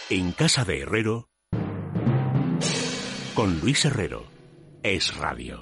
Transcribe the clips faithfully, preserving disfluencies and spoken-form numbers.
En casa de Herrero, con Luis Herrero, Es Radio.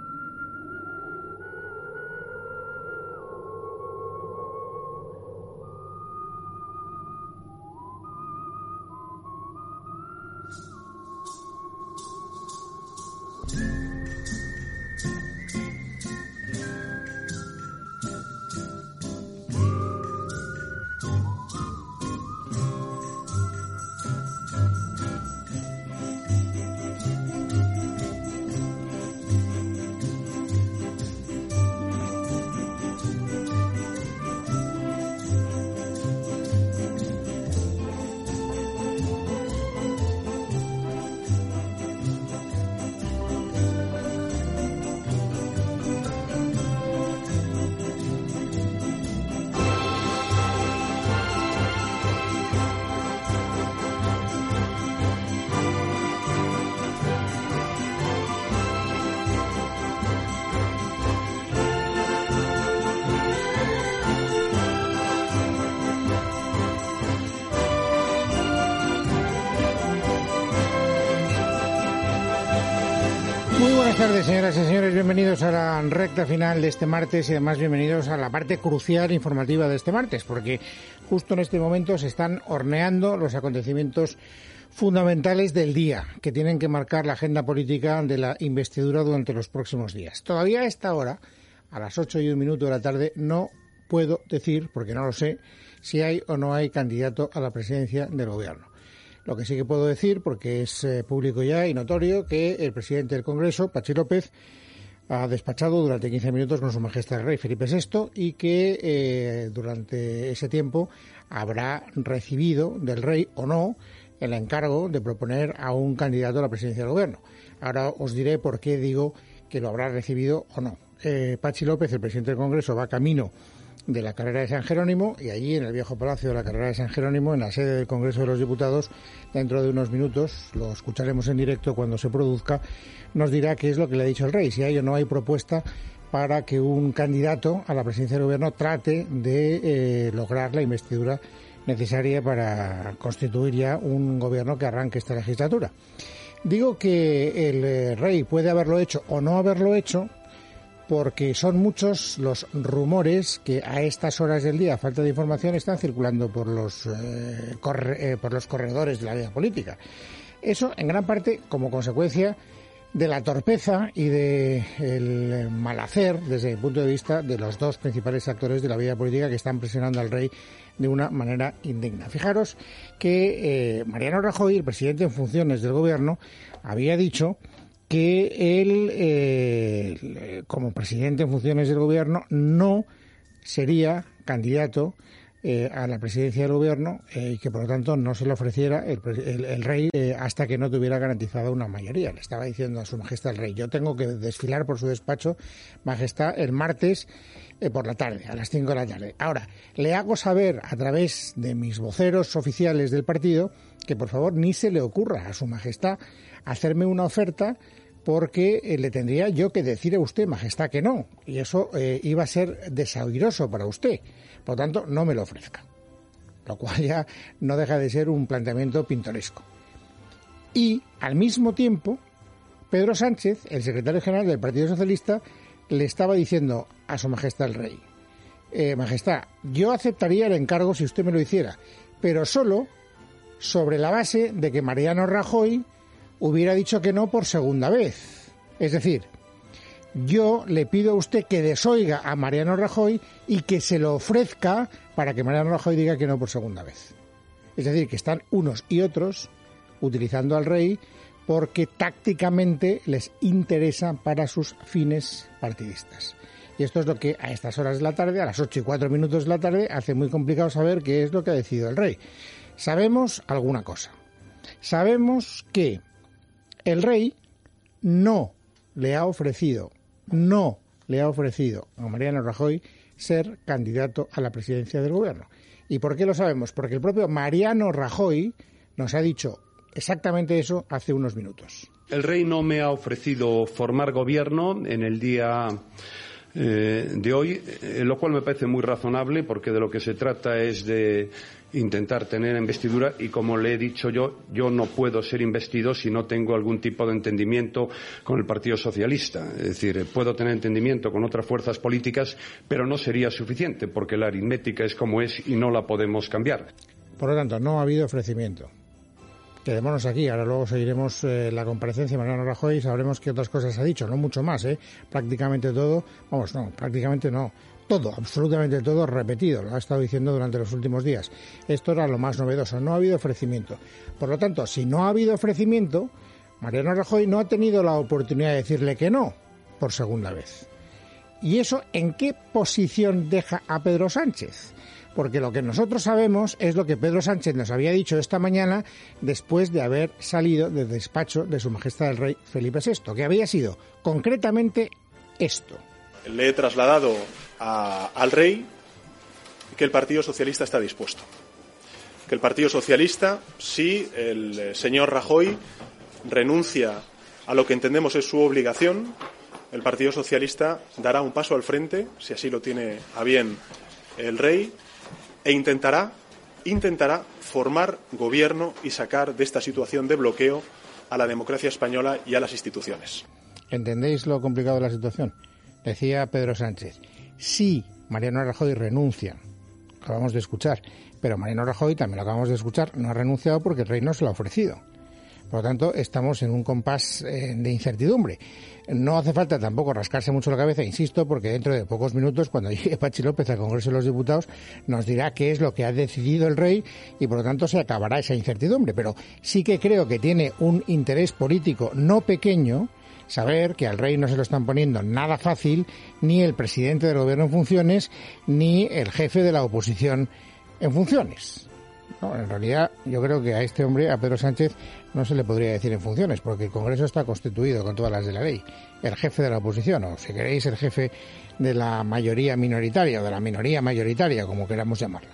Buenas tardes, señoras y señores. Bienvenidos a la recta final de este martes y además bienvenidos a la parte crucial informativa de este martes, porque justo en este momento se están horneando los acontecimientos fundamentales del día que tienen que marcar la agenda política de la investidura durante los próximos días. Todavía a esta hora, a las ocho y un minuto de la tarde, no puedo decir, porque no lo sé, si hay o no hay candidato a la presidencia del gobierno. Lo que sí que puedo decir, porque es eh, público ya y notorio, que el presidente del Congreso, Patxi López, ha despachado durante quince minutos con Su Majestad el Rey Felipe sexto y que eh, durante ese tiempo habrá recibido del Rey o no el encargo de proponer a un candidato a la presidencia del Gobierno. Ahora os diré por qué digo que lo habrá recibido o no. Eh, Patxi López, el presidente del Congreso, va camino de la carrera de San Jerónimo y allí en el viejo palacio de la carrera de San Jerónimo, en la sede del Congreso de los Diputados, dentro de unos minutos, lo escucharemos en directo cuando se produzca, nos dirá qué es lo que le ha dicho el Rey, si hay o no hay propuesta para que un candidato a la presidencia del Gobierno trate de eh, lograr la investidura necesaria para constituir ya un gobierno que arranque esta legislatura. Digo que el eh, Rey puede haberlo hecho o no haberlo hecho porque son muchos los rumores que a estas horas del día, a falta de información, están circulando por los, eh, corre, eh, por los corredores de la vida política. Eso, en gran parte, como consecuencia de la torpeza y del mal hacer, desde el punto de vista de los dos principales actores de la vida política que están presionando al Rey de una manera indigna. Fijaros que eh, Mariano Rajoy, el presidente en funciones del Gobierno, había dicho que él, eh, como presidente en funciones del Gobierno, no sería candidato eh, a la presidencia del Gobierno eh, y que, por lo tanto, no se le ofreciera el, el, el Rey eh, hasta que no tuviera garantizada una mayoría. Le estaba diciendo a Su Majestad el Rey: yo tengo que desfilar por su despacho, Majestad, el martes eh, por la tarde, a las cinco de la tarde. Ahora, le hago saber a través de mis voceros oficiales del partido que, por favor, ni se le ocurra a Su Majestad hacerme una oferta, porque eh, le tendría yo que decir a usted, Majestad, que no, y eso eh, iba a ser desaiguroso para usted. Por lo tanto, no me lo ofrezca. Lo cual ya no deja de ser un planteamiento pintoresco. Y, al mismo tiempo, Pedro Sánchez, el secretario general del Partido Socialista, le estaba diciendo a Su Majestad el Rey: eh, Majestad, yo aceptaría el encargo si usted me lo hiciera, pero solo sobre la base de que Mariano Rajoy hubiera dicho que no por segunda vez. Es decir, yo le pido a usted que desoiga a Mariano Rajoy y que se lo ofrezca para que Mariano Rajoy diga que no por segunda vez. Es decir, que están unos y otros utilizando al Rey porque tácticamente les interesa para sus fines partidistas. Y esto es lo que a estas horas de la tarde, a las ocho y cuatro minutos de la tarde, hace muy complicado saber qué es lo que ha decidido el Rey. Sabemos alguna cosa. Sabemos que el Rey no le ha ofrecido, no le ha ofrecido a Mariano Rajoy ser candidato a la presidencia del Gobierno. ¿Y por qué lo sabemos? Porque el propio Mariano Rajoy nos ha dicho exactamente eso hace unos minutos. El Rey no me ha ofrecido formar gobierno en el día eh, de hoy, eh, lo cual me parece muy razonable, porque de lo que se trata es de intentar tener investidura, y como le he dicho yo, yo no puedo ser investido si no tengo algún tipo de entendimiento con el Partido Socialista. Es decir, puedo tener entendimiento con otras fuerzas políticas, pero no sería suficiente, porque la aritmética es como es y no la podemos cambiar. Por lo tanto, no ha habido ofrecimiento. Quedémonos aquí, ahora luego seguiremos eh, la comparecencia de Mariano Rajoy y sabremos qué otras cosas ha dicho, no mucho más, ¿eh? Prácticamente todo, vamos, no, prácticamente no. Todo, absolutamente todo repetido, lo ha estado diciendo durante los últimos días. Esto era lo más novedoso, no ha habido ofrecimiento. Por lo tanto, si no ha habido ofrecimiento, Mariano Rajoy no ha tenido la oportunidad de decirle que no por segunda vez. ¿Y eso en qué posición deja a Pedro Sánchez? Porque lo que nosotros sabemos es lo que Pedro Sánchez nos había dicho esta mañana después de haber salido del despacho de Su Majestad el Rey Felipe sexto, que había sido concretamente esto. Le he trasladado a, al rey que el Partido Socialista está dispuesto. Que el Partido Socialista, si el señor Rajoy renuncia a lo que entendemos es su obligación, el Partido Socialista dará un paso al frente, si así lo tiene a bien el rey, e intentará, intentará formar gobierno y sacar de esta situación de bloqueo a la democracia española y a las instituciones. ¿Entendéis lo complicado de la situación? Decía Pedro Sánchez, sí, Mariano Rajoy renuncia, acabamos de escuchar, pero Mariano Rajoy, también lo acabamos de escuchar, no ha renunciado porque el rey no se lo ha ofrecido. Por lo tanto, estamos en un compás eh, de incertidumbre. No hace falta tampoco rascarse mucho la cabeza, insisto, porque dentro de pocos minutos, cuando llegue Patxi López al Congreso de los Diputados, nos dirá qué es lo que ha decidido el rey y, por lo tanto, se acabará esa incertidumbre. Pero sí que creo que tiene un interés político no pequeño saber que al rey no se lo están poniendo nada fácil ni el presidente del gobierno en funciones ni el jefe de la oposición en funciones. No, en realidad, yo creo que a este hombre, a Pedro Sánchez, no se le podría decir en funciones, porque el Congreso está constituido con todas las de la ley. El jefe de la oposición, o si queréis, el jefe de la mayoría minoritaria, o de la minoría mayoritaria, como queramos llamarla.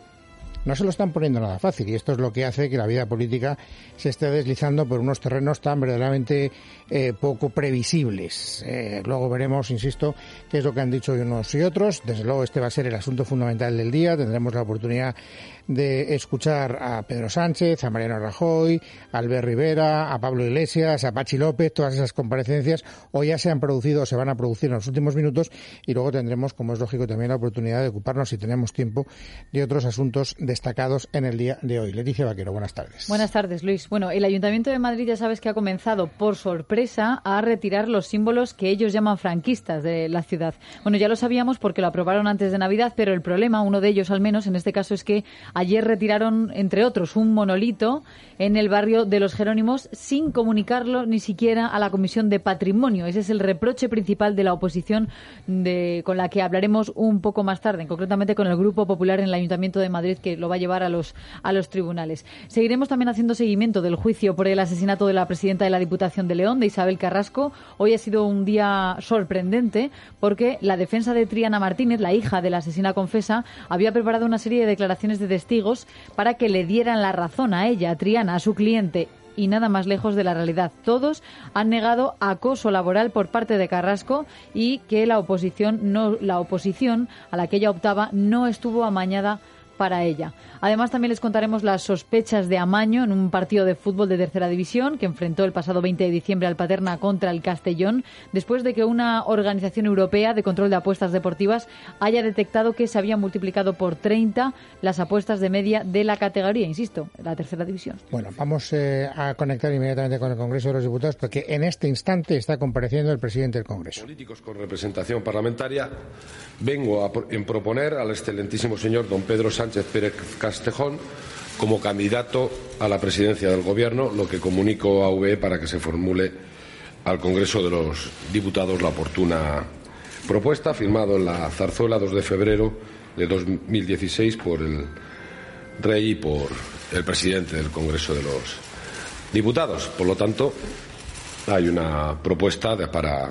No se lo están poniendo nada fácil, y esto es lo que hace que la vida política se esté deslizando por unos terrenos tan verdaderamente eh, poco previsibles. Eh, luego veremos, insisto, qué es lo que han dicho unos y otros. Desde luego este va a ser el asunto fundamental del día. Tendremos la oportunidad de escuchar a Pedro Sánchez, a Mariano Rajoy, a Albert Rivera, a Pablo Iglesias, a Patxi López. Todas esas comparecencias o ya se han producido o se van a producir en los últimos minutos, y luego tendremos, como es lógico, también la oportunidad de ocuparnos, si tenemos tiempo, de otros asuntos destacados en el día de hoy. Leticia Vaquero, buenas tardes. Buenas tardes, Luis. Bueno, el Ayuntamiento de Madrid ya sabes que ha comenzado por sorpresa a retirar los símbolos que ellos llaman franquistas de la ciudad. Bueno, ya lo sabíamos porque lo aprobaron antes de Navidad, pero el problema, uno de ellos al menos, en este caso es que ayer retiraron, entre otros, un monolito en el barrio de los Jerónimos sin comunicarlo ni siquiera a la Comisión de Patrimonio. Ese es el reproche principal de la oposición de, con la que hablaremos un poco más tarde, concretamente con el Grupo Popular en el Ayuntamiento de Madrid, que lo va a llevar a los, a los tribunales. Seguiremos también haciendo seguimiento del juicio por el asesinato de la presidenta de la Diputación de León, de Isabel Carrasco. Hoy ha sido un día sorprendente porque la defensa de Triana Martínez, la hija de la asesina confesa, había preparado una serie de declaraciones de testigos para que le dieran la razón a ella, a Triana, a su cliente, y nada más lejos de la realidad. Todos han negado acoso laboral por parte de Carrasco y que la oposición, no, la oposición a la que ella optaba no estuvo amañada para ella. Además, también les contaremos las sospechas de amaño en un partido de fútbol de tercera división que enfrentó el pasado veinte de diciembre al Paterna contra el Castellón, después de que una organización europea de control de apuestas deportivas haya detectado que se habían multiplicado por treinta las apuestas de media de la categoría, insisto, la tercera división. Bueno, vamos eh, a conectar inmediatamente con el Congreso de los Diputados, porque en este instante está compareciendo el presidente del Congreso. Políticos con representación parlamentaria, vengo a en proponer al excelentísimo señor don Pedro Sánchez Pérez Castejón como candidato a la presidencia del Gobierno, lo que comunico a U V E para que se formule al Congreso de los Diputados la oportuna propuesta, firmado en la Zarzuela dos de febrero de dos mil dieciséis por el Rey y por el presidente del Congreso de los Diputados. Por lo tanto, hay una propuesta de, para,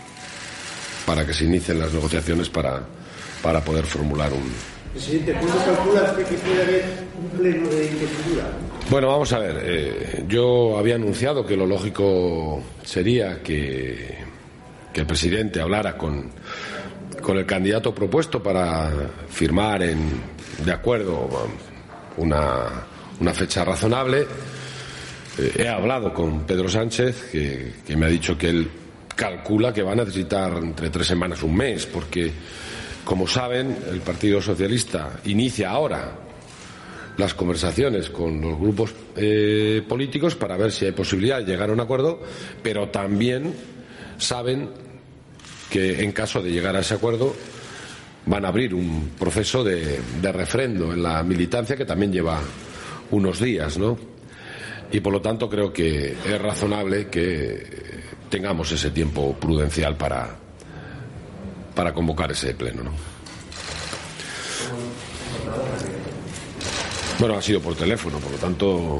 para que se inicien las negociaciones para, para poder formular un... Presidente, ¿cuándo calcula usted que puede haber un pleno de investidura? Bueno, vamos a ver. Eh, yo había anunciado que lo lógico sería que, que el presidente hablara con con el candidato propuesto para firmar en, de acuerdo una, una fecha razonable. Eh, he hablado con Pedro Sánchez, que, que me ha dicho que él calcula que va a necesitar entre tres semanas, un mes, porque, como saben, el Partido Socialista inicia ahora las conversaciones con los grupos eh, políticos para ver si hay posibilidad de llegar a un acuerdo, pero también saben que en caso de llegar a ese acuerdo van a abrir un proceso de, de refrendo en la militancia que también lleva unos días, ¿no? Y por lo tanto creo que es razonable que tengamos ese tiempo prudencial para, para convocar ese pleno, ¿no? Bueno, ha sido por teléfono, por lo tanto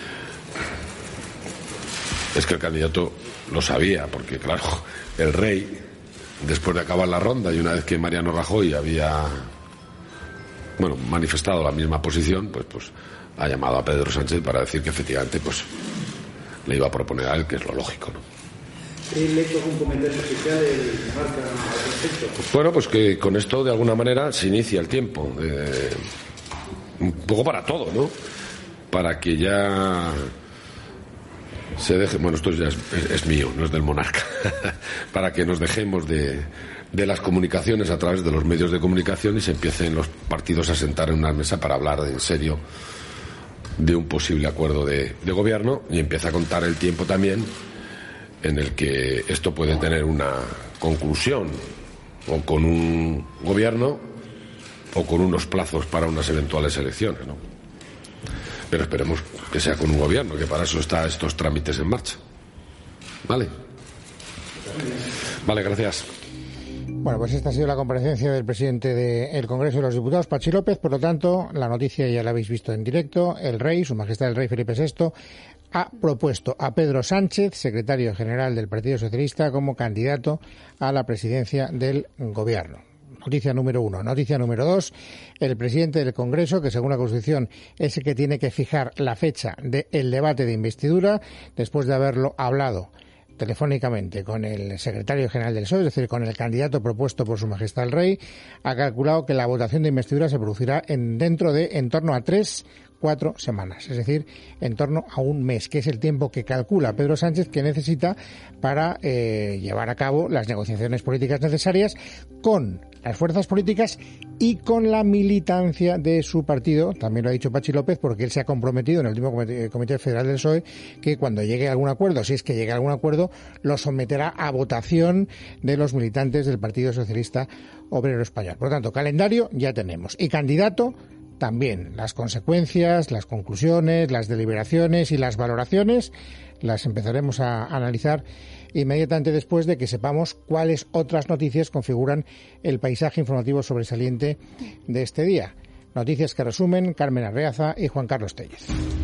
es que el candidato lo sabía, porque claro, el rey, después de acabar la ronda y una vez que Mariano Rajoy había, bueno, manifestado la misma posición, pues, pues ha llamado a Pedro Sánchez para decir que efectivamente pues le iba a proponer a él, que es lo lógico, ¿no? ¿He hecho algún comentario especial de Marca al respecto? Bueno, pues que con esto de alguna manera se inicia el tiempo, eh, un poco para todo, ¿no? Para que ya se deje, bueno, esto ya es, es, es mío, no es del monarca, para que nos dejemos de, de las comunicaciones a través de los medios de comunicación y se empiecen los partidos a sentar en una mesa para hablar en serio de un posible acuerdo de, de gobierno, y empieza a contar el tiempo también en el que esto puede tener una conclusión, o con un gobierno o con unos plazos para unas eventuales elecciones, ¿no? Pero esperemos que sea con un gobierno, que para eso están estos trámites en marcha. ¿Vale? Vale, gracias. Bueno, pues esta ha sido la comparecencia del presidente del Congreso de los Diputados, Pachi López. Por lo tanto, la noticia ya la habéis visto en directo. El rey, Su Majestad el Rey Felipe sexto, ha propuesto a Pedro Sánchez, secretario general del Partido Socialista, como candidato a la presidencia del Gobierno. Noticia número uno. Noticia número dos. El presidente del Congreso, que según la Constitución es el que tiene que fijar la fecha del debate de investidura, después de haberlo hablado telefónicamente con el secretario general del P S O E, es decir, con el candidato propuesto por Su Majestad el Rey, ha calculado que la votación de investidura se producirá en, dentro de en torno a tres, cuatro semanas, es decir, en torno a un mes, que es el tiempo que calcula Pedro Sánchez que necesita para eh, llevar a cabo las negociaciones políticas necesarias con las fuerzas políticas y con la militancia de su partido. También lo ha dicho Pachi López, porque él se ha comprometido en el último comité, comité federal del P S O E que cuando llegue a algún acuerdo, si es que llega a algún acuerdo, lo someterá a votación de los militantes del Partido Socialista Obrero Español. Por lo tanto, calendario ya tenemos. Y candidato también. Las consecuencias, las conclusiones, las deliberaciones y las valoraciones las empezaremos a analizar inmediatamente después de que sepamos cuáles otras noticias configuran el paisaje informativo sobresaliente de este día. Noticias que resumen Carmen Arreaza y Juan Carlos Tellez.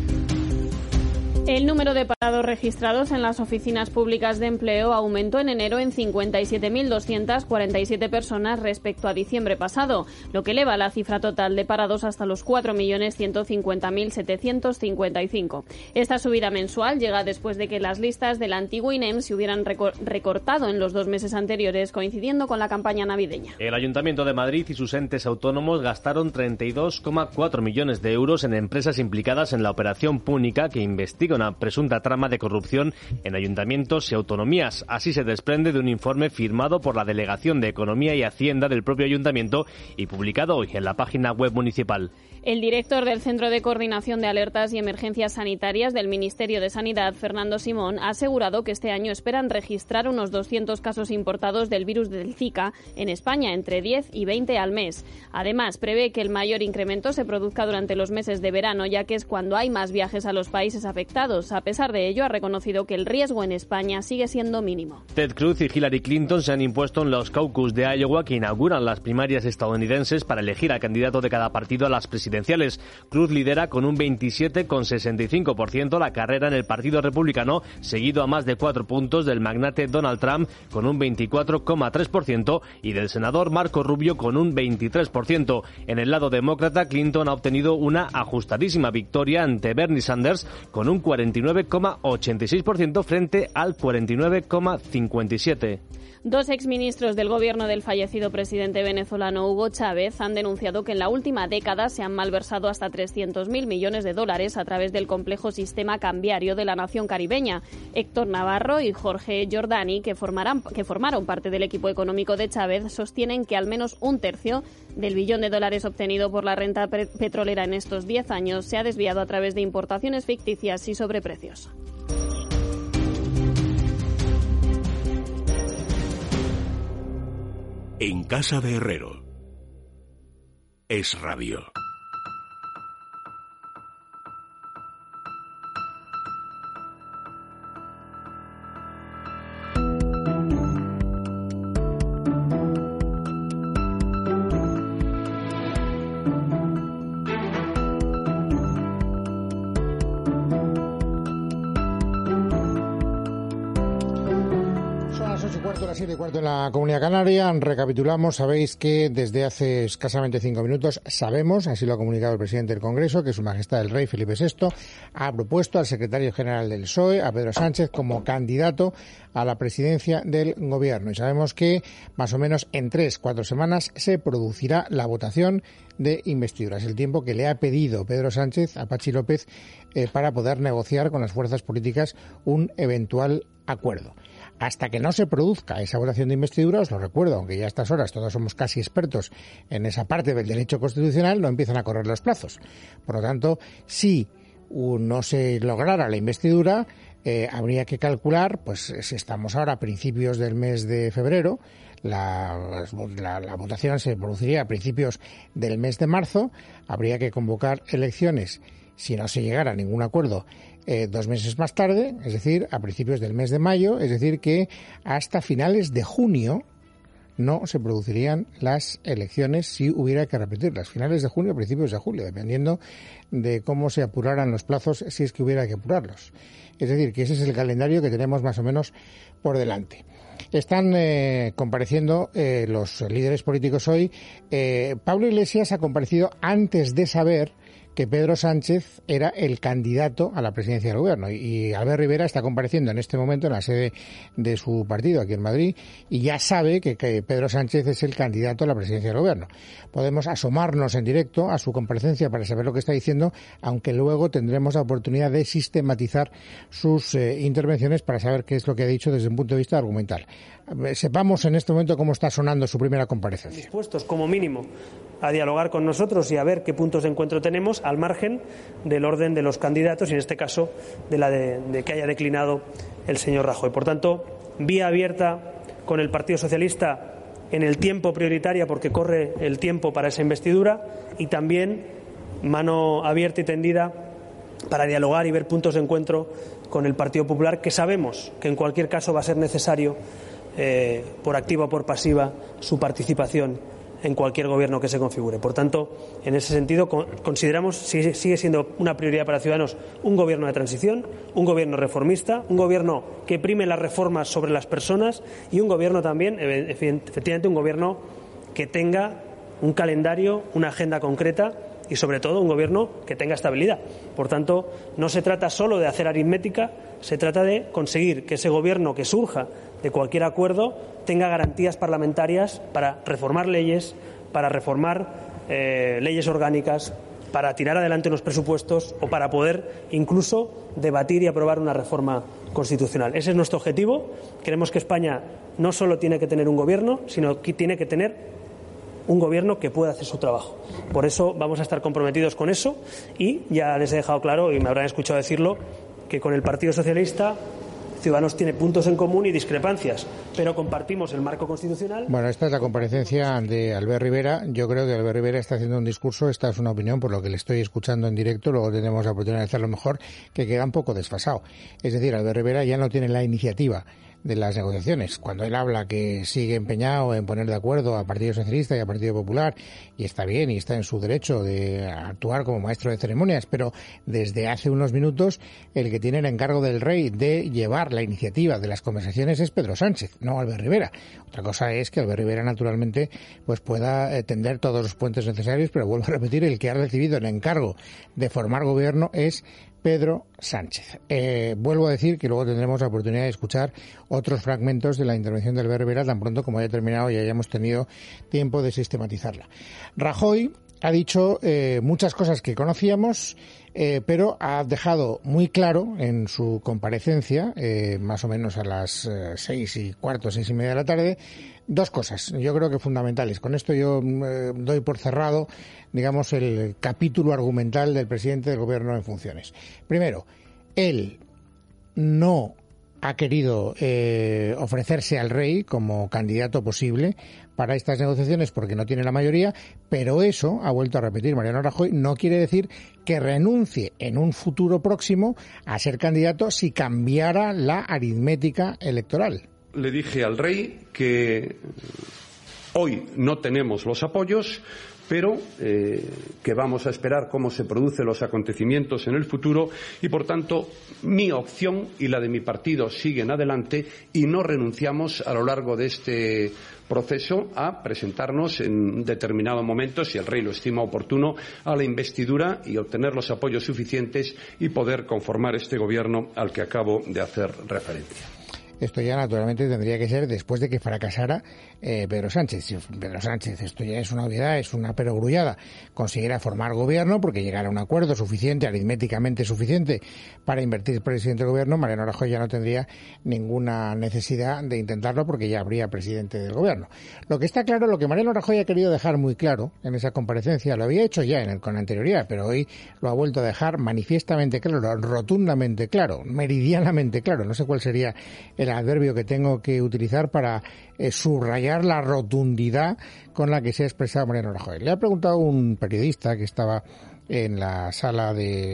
El número de parados registrados en las oficinas públicas de empleo aumentó en enero en cincuenta y siete mil doscientas cuarenta y siete personas respecto a diciembre pasado, lo que eleva la cifra total de parados hasta los cuatro millones ciento cincuenta mil setecientos cincuenta y cinco. Esta subida mensual llega después de que las listas del antiguo INEM se hubieran recortado en los dos meses anteriores, coincidiendo con la campaña navideña. El Ayuntamiento de Madrid y sus entes autónomos gastaron treinta y dos coma cuatro millones de euros en empresas implicadas en la Operación Púnica, que investiga una presunta trama de corrupción en ayuntamientos y autonomías. Así se desprende de un informe firmado por la Delegación de Economía y Hacienda del propio ayuntamiento y publicado hoy en la página web municipal. El director del Centro de Coordinación de Alertas y Emergencias Sanitarias del Ministerio de Sanidad, Fernando Simón, ha asegurado que este año esperan registrar unos doscientos casos importados del virus del Zika en España, entre diez y veinte al mes. Además, prevé que el mayor incremento se produzca durante los meses de verano, ya que es cuando hay más viajes a los países afectados. A pesar de ello, ha reconocido que el riesgo en España sigue siendo mínimo. Ted Cruz y Hillary Clinton se han impuesto en los caucus de Iowa, que inauguran las primarias estadounidenses para elegir al candidato de cada partido a las presidenciales. Cruz lidera con un veintisiete coma sesenta y cinco por ciento la carrera en el Partido Republicano, seguido a más de cuatro puntos del magnate Donald Trump con un veinticuatro coma tres por ciento y del senador Marco Rubio con un veintitrés por ciento. En el lado demócrata, Clinton ha obtenido una ajustadísima victoria ante Bernie Sanders con un cuarenta y nueve coma ochenta y seis por ciento frente al cuarenta y nueve coma cincuenta y siete por ciento. Dos exministros del gobierno del fallecido presidente venezolano Hugo Chávez han denunciado que en la última década se han malversado hasta trescientos mil millones de dólares a través del complejo sistema cambiario de la nación caribeña. Héctor Navarro y Jorge Giordani, que, formarán, que formaron parte del equipo económico de Chávez, sostienen que al menos un tercio del billón de dólares obtenido por la renta petrolera en estos diez años se ha desviado a través de importaciones ficticias y sobreprecios. En casa de Herrero. Es Radio. siete y cuarto en la Comunidad Canaria. Recapitulamos, sabéis que desde hace escasamente cinco minutos sabemos, así lo ha comunicado el presidente del Congreso, que Su Majestad el Rey Felipe sexto ha propuesto al secretario general del P S O E, a Pedro Sánchez, como candidato a la presidencia del Gobierno. Y sabemos que más o menos en tres, cuatro semanas se producirá la votación de investidura. Es el tiempo que le ha pedido Pedro Sánchez a Patxi López eh, para poder negociar con las fuerzas políticas un eventual acuerdo. Hasta que no se produzca esa votación de investidura, os lo recuerdo, aunque ya a estas horas todos somos casi expertos en esa parte del derecho constitucional, no empiezan a correr los plazos. Por lo tanto, si no se lograra la investidura, eh, habría que calcular, pues si estamos ahora a principios del mes de febrero, la, la, la votación se produciría a principios del mes de marzo, habría que convocar elecciones si no se llegara a ningún acuerdo eh, dos meses más tarde, es decir, a principios del mes de mayo, es decir, que hasta finales de junio no se producirían las elecciones si hubiera que repetirlas. Finales de junio, principios de julio, dependiendo de cómo se apuraran los plazos, si es que hubiera que apurarlos. Es decir, que ese es el calendario que tenemos más o menos por delante. Están eh, compareciendo eh, los líderes políticos hoy. Eh, Pablo Iglesias ha comparecido antes de saber que Pedro Sánchez era el candidato a la presidencia del Gobierno. Y Albert Rivera está compareciendo en este momento en la sede de su partido aquí en Madrid y ya sabe que, que Pedro Sánchez es el candidato a la presidencia del Gobierno. Podemos asomarnos en directo a su comparecencia para saber lo que está diciendo, aunque luego tendremos la oportunidad de sistematizar sus eh, intervenciones para saber qué es lo que ha dicho desde un punto de vista argumental. Sepamos en este momento cómo está sonando su primera comparecencia. Dispuestos, como mínimo, a dialogar con nosotros y a ver qué puntos de encuentro tenemos al margen del orden de los candidatos y en este caso de la de, de que haya declinado el señor Rajoy. Por tanto, vía abierta con el Partido Socialista en el tiempo prioritaria porque corre el tiempo para esa investidura y también mano abierta y tendida para dialogar y ver puntos de encuentro con el Partido Popular, que sabemos que en cualquier caso va a ser necesario Eh, por activa o por pasiva su participación en cualquier gobierno que se configure. Por tanto, en ese sentido, consideramos sigue, sigue siendo una prioridad para Ciudadanos un gobierno de transición, un gobierno reformista, un gobierno que prime las reformas sobre las personas y un gobierno también, efectivamente, un gobierno que tenga un calendario, una agenda concreta y, sobre todo, un gobierno que tenga estabilidad. Por tanto, no se trata solo de hacer aritmética, se trata de conseguir que ese gobierno que surja de cualquier acuerdo tenga garantías parlamentarias para reformar leyes, para reformar eh, leyes orgánicas, para tirar adelante unos presupuestos o para poder incluso debatir y aprobar una reforma constitucional. Ese es nuestro objetivo. Creemos que España no solo tiene que tener un gobierno, sino que tiene que tener un gobierno que pueda hacer su trabajo. Por eso vamos a estar comprometidos con eso y ya les he dejado claro, y me habrán escuchado decirlo, que con el Partido Socialista Ciudadanos tiene puntos en común y discrepancias, pero compartimos el marco constitucional. Bueno, esta es la comparecencia de Albert Rivera. Yo creo que Albert Rivera está haciendo un discurso, esta es una opinión por lo que le estoy escuchando en directo, luego tenemos la oportunidad de hacerlo mejor, que queda un poco desfasado. Es decir, Albert Rivera ya no tiene la iniciativa de las negociaciones. Cuando él habla que sigue empeñado en poner de acuerdo al Partido Socialista y al Partido Popular, y está bien y está en su derecho de actuar como maestro de ceremonias, pero desde hace unos minutos el que tiene el encargo del Rey de llevar la iniciativa de las conversaciones es Pedro Sánchez, no Albert Rivera. Otra cosa es que Albert Rivera naturalmente pues pueda tender todos los puentes necesarios, pero vuelvo a repetir, el que ha recibido el encargo de formar gobierno es Pedro Sánchez. Eh, vuelvo a decir que luego tendremos la oportunidad de escuchar otros fragmentos de la intervención del Berbera tan pronto como haya terminado y hayamos tenido tiempo de sistematizarla. Rajoy ha dicho eh, muchas cosas que conocíamos, eh, pero ha dejado muy claro en su comparecencia, eh, más o menos a las eh, seis y cuarto, seis y media de la tarde, dos cosas, yo creo que fundamentales. Con esto yo eh, doy por cerrado, digamos, el capítulo argumental del presidente del Gobierno en funciones. Primero, él no ha querido eh, ofrecerse al rey como candidato posible para estas negociaciones porque no tiene la mayoría, pero eso, ha vuelto a repetir Mariano Rajoy, no quiere decir que renuncie en un futuro próximo a ser candidato si cambiara la aritmética electoral. Le dije al rey que hoy no tenemos los apoyos, pero eh, que vamos a esperar cómo se producen los acontecimientos en el futuro y, por tanto, mi opción y la de mi partido siguen adelante y no renunciamos a lo largo de este proceso a presentarnos en determinado momento, si el rey lo estima oportuno, a la investidura y obtener los apoyos suficientes y poder conformar este gobierno al que acabo de hacer referencia. Esto ya naturalmente tendría que ser después de que fracasara eh, Pedro Sánchez. Si Pedro Sánchez, esto ya es una obviedad, es una perogrullada, consiguiera formar gobierno porque llegara a un acuerdo suficiente, aritméticamente suficiente para invertir presidente del gobierno, Mariano Rajoy ya no tendría ninguna necesidad de intentarlo porque ya habría presidente del gobierno. Lo que está claro, lo que Mariano Rajoy ha querido dejar muy claro en esa comparecencia, lo había hecho ya en el, con anterioridad, pero hoy lo ha vuelto a dejar manifiestamente claro, rotundamente claro, meridianamente claro, no sé cuál sería el adverbio que tengo que utilizar para eh, subrayar la rotundidad con la que se ha expresado Mariano Rajoy. Le ha preguntado un periodista que estaba en la sala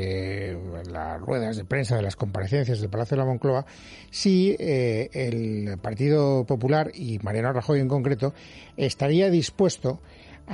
de las ruedas de prensa de las comparecencias del Palacio de la Moncloa si eh, el Partido Popular y Mariano Rajoy en concreto estaría dispuesto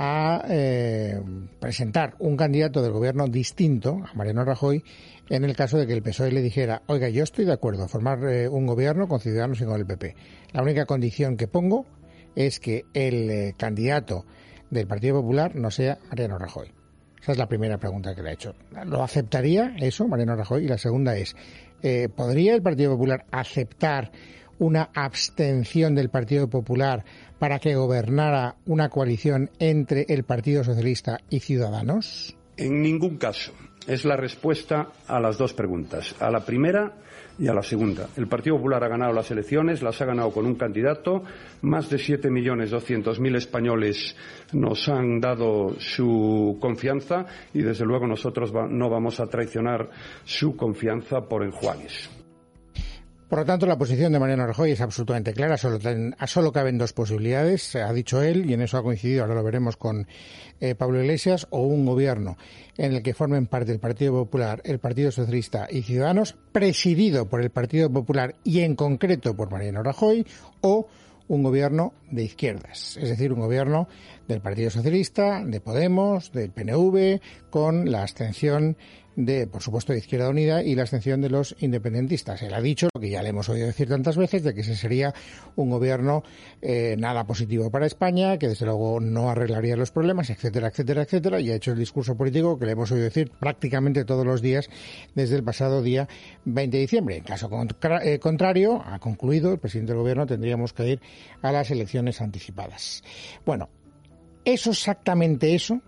a eh, presentar un candidato del gobierno distinto a Mariano Rajoy en el caso de que el P S O E le dijera, oiga, yo estoy de acuerdo a formar eh, un gobierno con Ciudadanos y con el P P. La única condición que pongo es que el eh, candidato del Partido Popular no sea Mariano Rajoy. Esa es la primera pregunta que le he hecho. ¿Lo aceptaría eso, Mariano Rajoy? Y la segunda es, eh, ¿podría el Partido Popular aceptar una abstención del Partido Popular para que gobernara una coalición entre el Partido Socialista y Ciudadanos? En ningún caso. Es la respuesta a las dos preguntas, a la primera y a la segunda. El Partido Popular ha ganado las elecciones, las ha ganado con un candidato. Más de siete millones doscientos mil españoles nos han dado su confianza y, desde luego, nosotros va, no vamos a traicionar su confianza por enjuagues. Por lo tanto, la posición de Mariano Rajoy es absolutamente clara. Solo, ten, solo caben dos posibilidades, ha dicho él, y en eso ha coincidido, ahora lo veremos con eh, Pablo Iglesias, o un gobierno en el que formen parte el Partido Popular, el Partido Socialista y Ciudadanos, presidido por el Partido Popular y en concreto por Mariano Rajoy, o un gobierno de izquierdas, es decir, un gobierno del Partido Socialista, de Podemos, del P N V, con la abstención de, por supuesto, de Izquierda Unida y la abstención de los independentistas. Él ha dicho, lo que ya le hemos oído decir tantas veces, de que ese sería un gobierno eh, nada positivo para España, que desde luego no arreglaría los problemas, etcétera, etcétera, etcétera, y ha hecho el discurso político que le hemos oído decir prácticamente todos los días desde el pasado día veinte de diciembre. En caso contra- eh, contrario, ha concluido el presidente del gobierno, tendríamos que ir a las elecciones anticipadas. Bueno, eso exactamente eso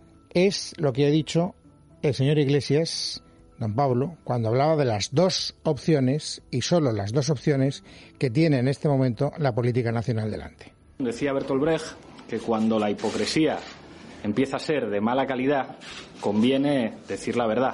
es lo que ha dicho el señor Iglesias, don Pablo, cuando hablaba de las dos opciones, y solo las dos opciones, que tiene en este momento la política nacional delante. Decía Bertolt Brecht que cuando la hipocresía empieza a ser de mala calidad, conviene decir la verdad.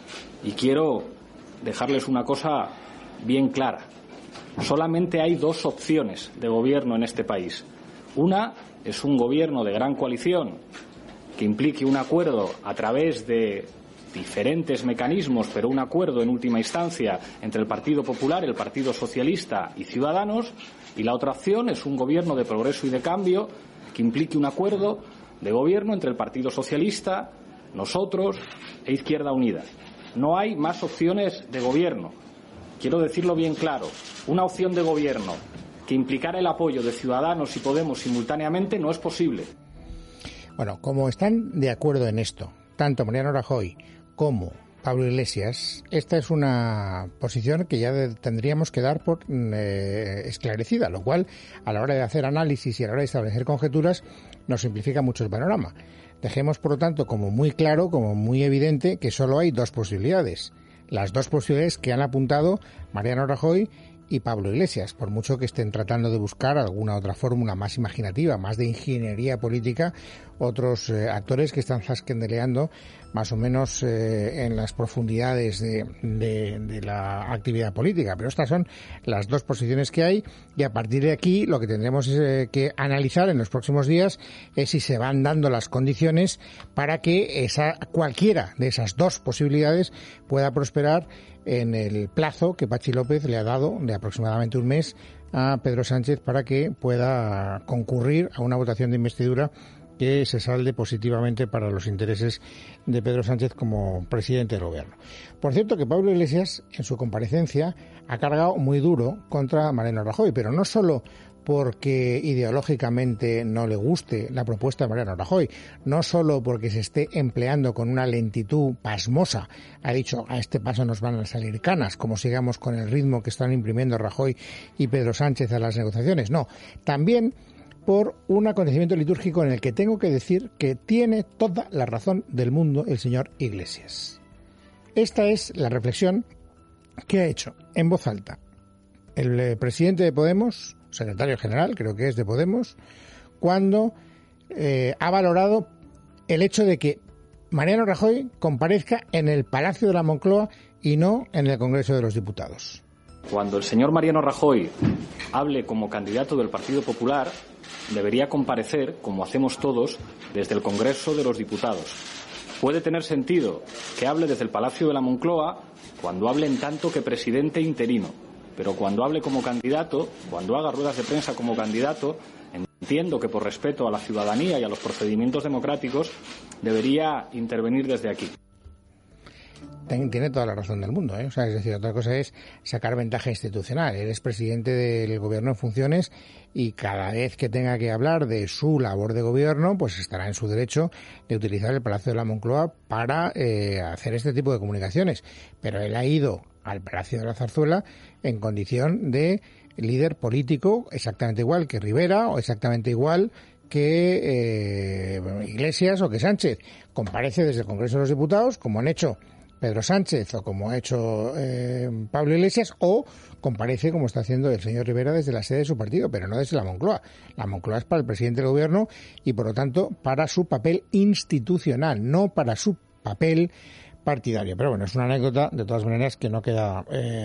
Y quiero dejarles una cosa bien clara. Solamente hay dos opciones de gobierno en este país. Una es un gobierno de gran coalición que implique un acuerdo a través de diferentes mecanismos, pero un acuerdo en última instancia entre el Partido Popular, el Partido Socialista y Ciudadanos, y la otra opción es un gobierno de progreso y de cambio que implique un acuerdo de gobierno entre el Partido Socialista, nosotros e Izquierda Unida. No hay más opciones de gobierno. Quiero decirlo bien claro, una opción de gobierno que implicara el apoyo de Ciudadanos y Podemos simultáneamente no es posible. Bueno, como están de acuerdo en esto, tanto Mariano Rajoy como Pablo Iglesias, esta es una posición que ya de, tendríamos que dar por eh, esclarecida, lo cual, a la hora de hacer análisis y a la hora de establecer conjeturas, nos simplifica mucho el panorama. Dejemos, por lo tanto, como muy claro, como muy evidente, que solo hay dos posibilidades. Las dos posibilidades que han apuntado Mariano Rajoy y Pablo Iglesias, por mucho que estén tratando de buscar alguna otra fórmula más imaginativa, más de ingeniería política, otros eh, actores que están zasquendeleando más o menos eh, en las profundidades de, de, de la actividad política. Pero estas son las dos posiciones que hay, y a partir de aquí lo que tendremos eh, que analizar en los próximos días es si se van dando las condiciones para que esa cualquiera de esas dos posibilidades pueda prosperar en el plazo que Patxi López le ha dado de aproximadamente un mes a Pedro Sánchez para que pueda concurrir a una votación de investidura que se salde positivamente para los intereses de Pedro Sánchez como presidente del gobierno. Por cierto, que Pablo Iglesias, en su comparecencia, ha cargado muy duro contra Mariano Rajoy, pero no solo porque ideológicamente no le guste la propuesta de Mariano Rajoy, no solo porque se esté empleando con una lentitud pasmosa, ha dicho, a este paso nos van a salir canas, como sigamos con el ritmo que están imprimiendo Rajoy y Pedro Sánchez a las negociaciones, no, también por un acontecimiento litúrgico en el que tengo que decir que tiene toda la razón del mundo el señor Iglesias. Esta es la reflexión que ha hecho en voz alta el eh, presidente de Podemos, secretario general, creo que es de Podemos, cuando eh, ha valorado el hecho de que Mariano Rajoy comparezca en el Palacio de la Moncloa y no en el Congreso de los Diputados. Cuando el señor Mariano Rajoy hable como candidato del Partido Popular, debería comparecer, como hacemos todos, desde el Congreso de los Diputados. Puede tener sentido que hable desde el Palacio de la Moncloa cuando hable en tanto que presidente interino, pero cuando hable como candidato, cuando haga ruedas de prensa como candidato, entiendo que por respeto a la ciudadanía y a los procedimientos democráticos debería intervenir desde aquí. Tiene toda la razón del mundo, ¿eh? O sea, es decir, otra cosa es sacar ventaja institucional. Eres presidente del gobierno en funciones y cada vez que tenga que hablar de su labor de gobierno, pues estará en su derecho de utilizar el Palacio de la Moncloa para eh, hacer este tipo de comunicaciones. Pero él ha ido al Palacio de la Zarzuela en condición de líder político exactamente igual que Rivera o exactamente igual que eh, Iglesias o que Sánchez. Comparece desde el Congreso de los Diputados, como han hecho Pedro Sánchez o como ha hecho eh, Pablo Iglesias, o comparece como está haciendo el señor Rivera desde la sede de su partido, pero no desde la Moncloa. La Moncloa es para el presidente del gobierno y, por lo tanto, para su papel institucional, no para su papel partidario. Pero bueno, es una anécdota, de todas maneras, que no queda,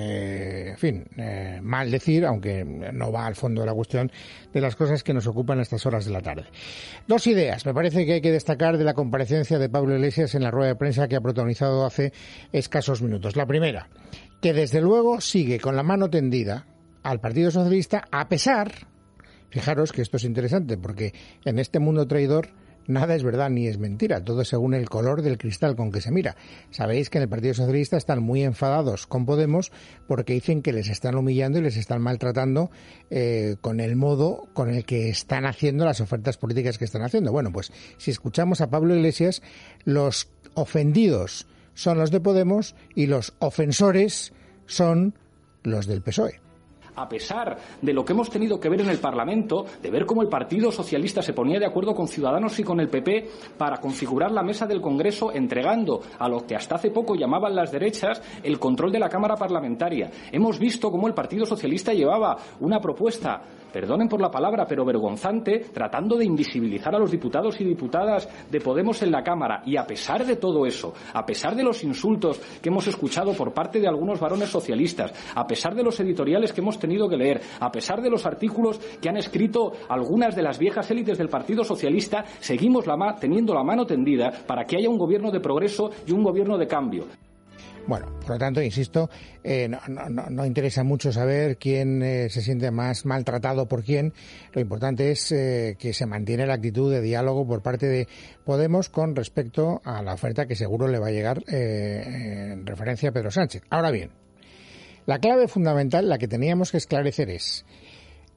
eh, en fin, eh, mal decir, aunque no va al fondo de la cuestión de las cosas que nos ocupan a estas horas de la tarde. Dos ideas, me parece que hay que destacar de la comparecencia de Pablo Iglesias en la rueda de prensa que ha protagonizado hace escasos minutos. La primera, que desde luego sigue con la mano tendida al Partido Socialista, a pesar, fijaros que esto es interesante, porque en este mundo traidor nada es verdad ni es mentira, todo es según el color del cristal con que se mira. Sabéis que en el Partido Socialista están muy enfadados con Podemos porque dicen que les están humillando y les están maltratando eh, con el modo con el que están haciendo las ofertas políticas que están haciendo. Bueno, pues si escuchamos a Pablo Iglesias, los ofendidos son los de Podemos y los ofensores son los del P S O E. A pesar de lo que hemos tenido que ver en el Parlamento, de ver cómo el Partido Socialista se ponía de acuerdo con Ciudadanos y con el P P para configurar la mesa del Congreso, entregando a lo que hasta hace poco llamaban las derechas el control de la Cámara Parlamentaria. Hemos visto cómo el Partido Socialista llevaba una propuesta, perdonen por la palabra, pero vergonzante, tratando de invisibilizar a los diputados y diputadas de Podemos en la Cámara. Y a pesar de todo eso, a pesar de los insultos que hemos escuchado por parte de algunos varones socialistas, a pesar de los editoriales que hemos tenido que leer, a pesar de los artículos que han escrito algunas de las viejas élites del Partido Socialista, seguimos la ma- teniendo la mano tendida para que haya un gobierno de progreso y un gobierno de cambio. Bueno, por lo tanto, insisto, eh, no, no, no interesa mucho saber quién eh, se siente más maltratado por quién. Lo importante es eh, que se mantiene la actitud de diálogo por parte de Podemos con respecto a la oferta que seguro le va a llegar eh, en referencia a Pedro Sánchez. Ahora bien, la clave fundamental, la que teníamos que esclarecer es,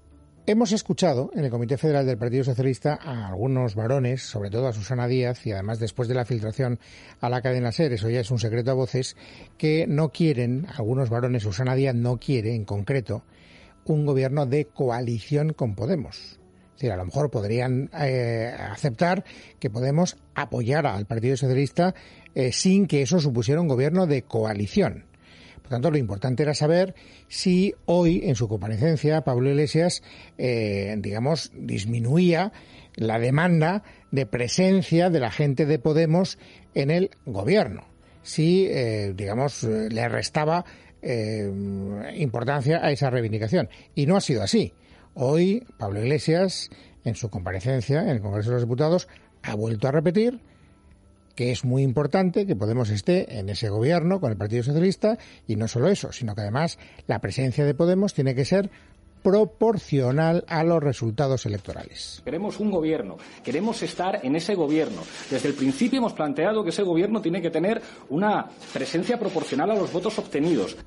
Hemos escuchado en el Comité Federal del Partido Socialista a algunos varones, sobre todo a Susana Díaz, y además después de la filtración a la cadena SER, eso ya es un secreto a voces, que no quieren, algunos varones, Susana Díaz no quiere en concreto, un gobierno de coalición con Podemos. Es decir, a lo mejor podrían eh, aceptar que Podemos apoyara al Partido Socialista eh, sin que eso supusiera un gobierno de coalición. Por tanto, lo importante era saber si hoy, en su comparecencia, Pablo Iglesias, eh, digamos, disminuía la demanda de presencia de la gente de Podemos en el gobierno. Si, eh, digamos, le restaba eh, importancia a esa reivindicación. Y no ha sido así. Hoy, Pablo Iglesias, en su comparecencia en el Congreso de los Diputados, ha vuelto a repetir que es muy importante que Podemos esté en ese gobierno con el Partido Socialista, y no solo eso, sino que además la presencia de Podemos tiene que ser proporcional a los resultados electorales. Queremos un gobierno, queremos estar en ese gobierno. Desde el principio hemos planteado que ese gobierno tiene que tener una presencia proporcional a los votos obtenidos.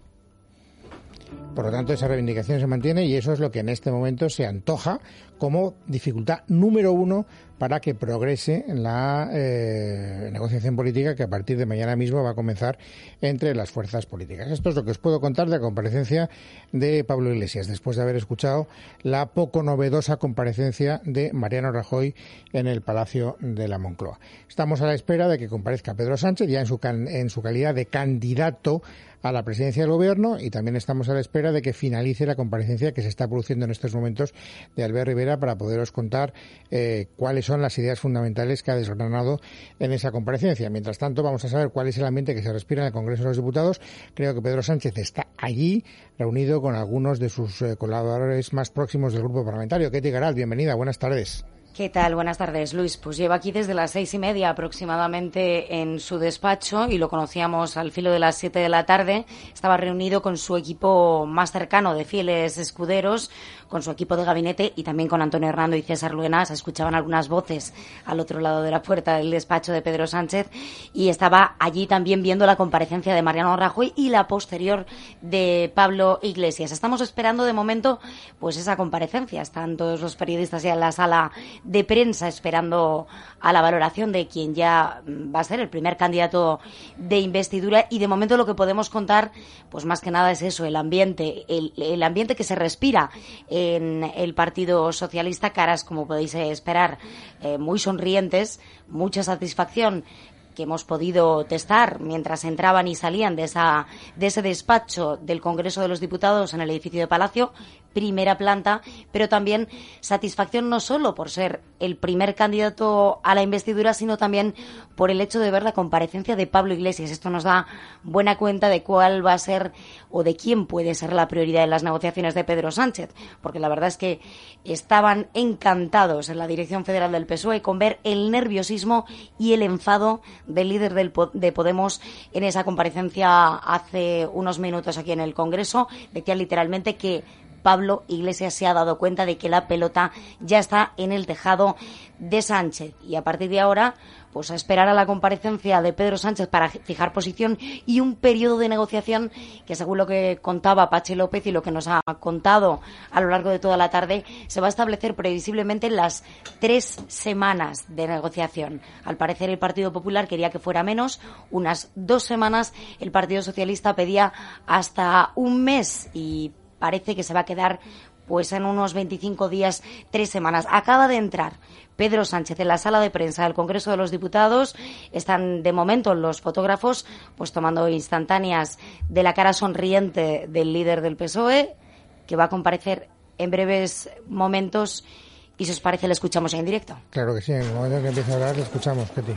Por lo tanto, esa reivindicación se mantiene y eso es lo que en este momento se antoja como dificultad número uno para que progrese la eh, negociación política que a partir de mañana mismo va a comenzar entre las fuerzas políticas. Esto es lo que os puedo contar de la comparecencia de Pablo Iglesias, después de haber escuchado la poco novedosa comparecencia de Mariano Rajoy en el Palacio de la Moncloa. Estamos a la espera de que comparezca Pedro Sánchez, ya en su, can, en su calidad de candidato a la presidencia del Gobierno, y también estamos a la espera de que finalice la comparecencia que se está produciendo en estos momentos de Albert Rivera para poderos contar eh, cuáles son las ideas fundamentales que ha desgranado en esa comparecencia. Mientras tanto, vamos a saber cuál es el ambiente que se respira en el Congreso de los Diputados. Creo que Pedro Sánchez está allí, reunido con algunos de sus eh, colaboradores más próximos del grupo parlamentario. Ketty Garat, bienvenida, buenas tardes. ¿Qué tal? Buenas tardes, Luis. Pues lleva aquí desde las seis y media aproximadamente en su despacho y lo conocíamos al filo de las siete de la tarde. Estaba reunido con su equipo más cercano de fieles escuderos, con su equipo de gabinete y también con Antonio Hernando y César Luena. Se escuchaban algunas voces al otro lado de la puerta del despacho de Pedro Sánchez y estaba allí también viendo la comparecencia de Mariano Rajoy y la posterior de Pablo Iglesias. Estamos esperando de momento pues esa comparecencia. Están todos los periodistas ya en la sala de prensa esperando a la valoración de quien ya va a ser el primer candidato de investidura y de momento lo que podemos contar pues más que nada es eso, el ambiente, el, el ambiente que se respira en el Partido Socialista, caras como podéis esperar eh, muy sonrientes, mucha satisfacción que hemos podido testar mientras entraban y salían de esa de ese despacho del Congreso de los Diputados en el edificio de Palacio, primera planta, pero también satisfacción no solo por ser el primer candidato a la investidura, sino también por el hecho de ver la comparecencia de Pablo Iglesias. Esto nos da buena cuenta de cuál va a ser o de quién puede ser la prioridad en las negociaciones de Pedro Sánchez, porque la verdad es que estaban encantados en la dirección federal del P S O E con ver el nerviosismo y el enfado del líder del, de Podemos en esa comparecencia hace unos minutos aquí en el Congreso. Decía literalmente que Pablo Iglesias se ha dado cuenta de que la pelota ya está en el tejado de Sánchez y a partir de ahora pues a esperar a la comparecencia de Pedro Sánchez para fijar posición y un periodo de negociación que, según lo que contaba Patxi López y lo que nos ha contado a lo largo de toda la tarde, se va a establecer previsiblemente en las tres semanas de negociación. Al parecer el Partido Popular quería que fuera menos, unas dos semanas. El Partido Socialista pedía hasta un mes y parece que se va a quedar pues en unos veinticinco días, tres semanas. Acaba de entrar Pedro Sánchez en la sala de prensa del Congreso de los Diputados. Están de momento los fotógrafos pues tomando instantáneas de la cara sonriente del líder del P S O E, que va a comparecer en breves momentos. Y si os parece, le escuchamos en directo. Claro que sí, en el momento en que empiece a hablar, le escuchamos, Ketty.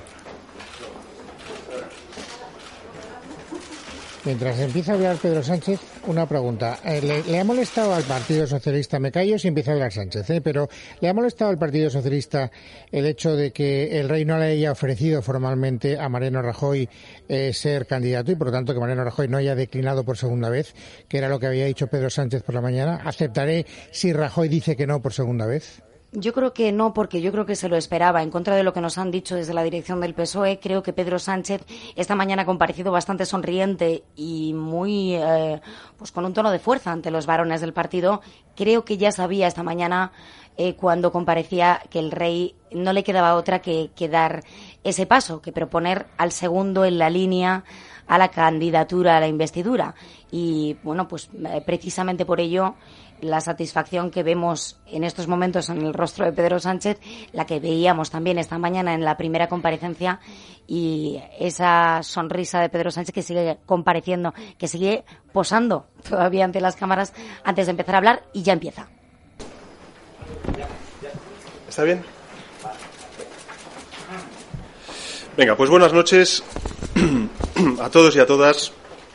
Mientras empieza a hablar Pedro Sánchez, una pregunta. Eh, ¿le, ¿Le ha molestado al Partido Socialista, me callo si empieza a hablar Sánchez, eh, pero ¿le ha molestado al Partido Socialista el hecho de que el Rey no le haya ofrecido formalmente a Mariano Rajoy eh, ser candidato y por lo tanto que Mariano Rajoy no haya declinado por segunda vez, que era lo que había dicho Pedro Sánchez por la mañana? ¿Aceptaré si Rajoy dice que no por segunda vez? Yo creo que no, porque yo creo que se lo esperaba. En contra de lo que nos han dicho desde la dirección del P S O E, creo que Pedro Sánchez esta mañana ha comparecido bastante sonriente y muy, eh, pues con un tono de fuerza ante los varones del partido. Creo que ya sabía esta mañana, eh, cuando comparecía, que el rey no le quedaba otra que, que dar ese paso, que proponer al segundo en la línea a la candidatura a la investidura. Y, bueno, pues eh, precisamente por ello la satisfacción que vemos en estos momentos en el rostro de Pedro Sánchez, la que veíamos también esta mañana en la primera comparecencia, y esa sonrisa de Pedro Sánchez que sigue compareciendo, que sigue posando todavía ante las cámaras antes de empezar a hablar, y ya empieza. ¿Está bien? Venga, pues buenas noches a todos y a todas.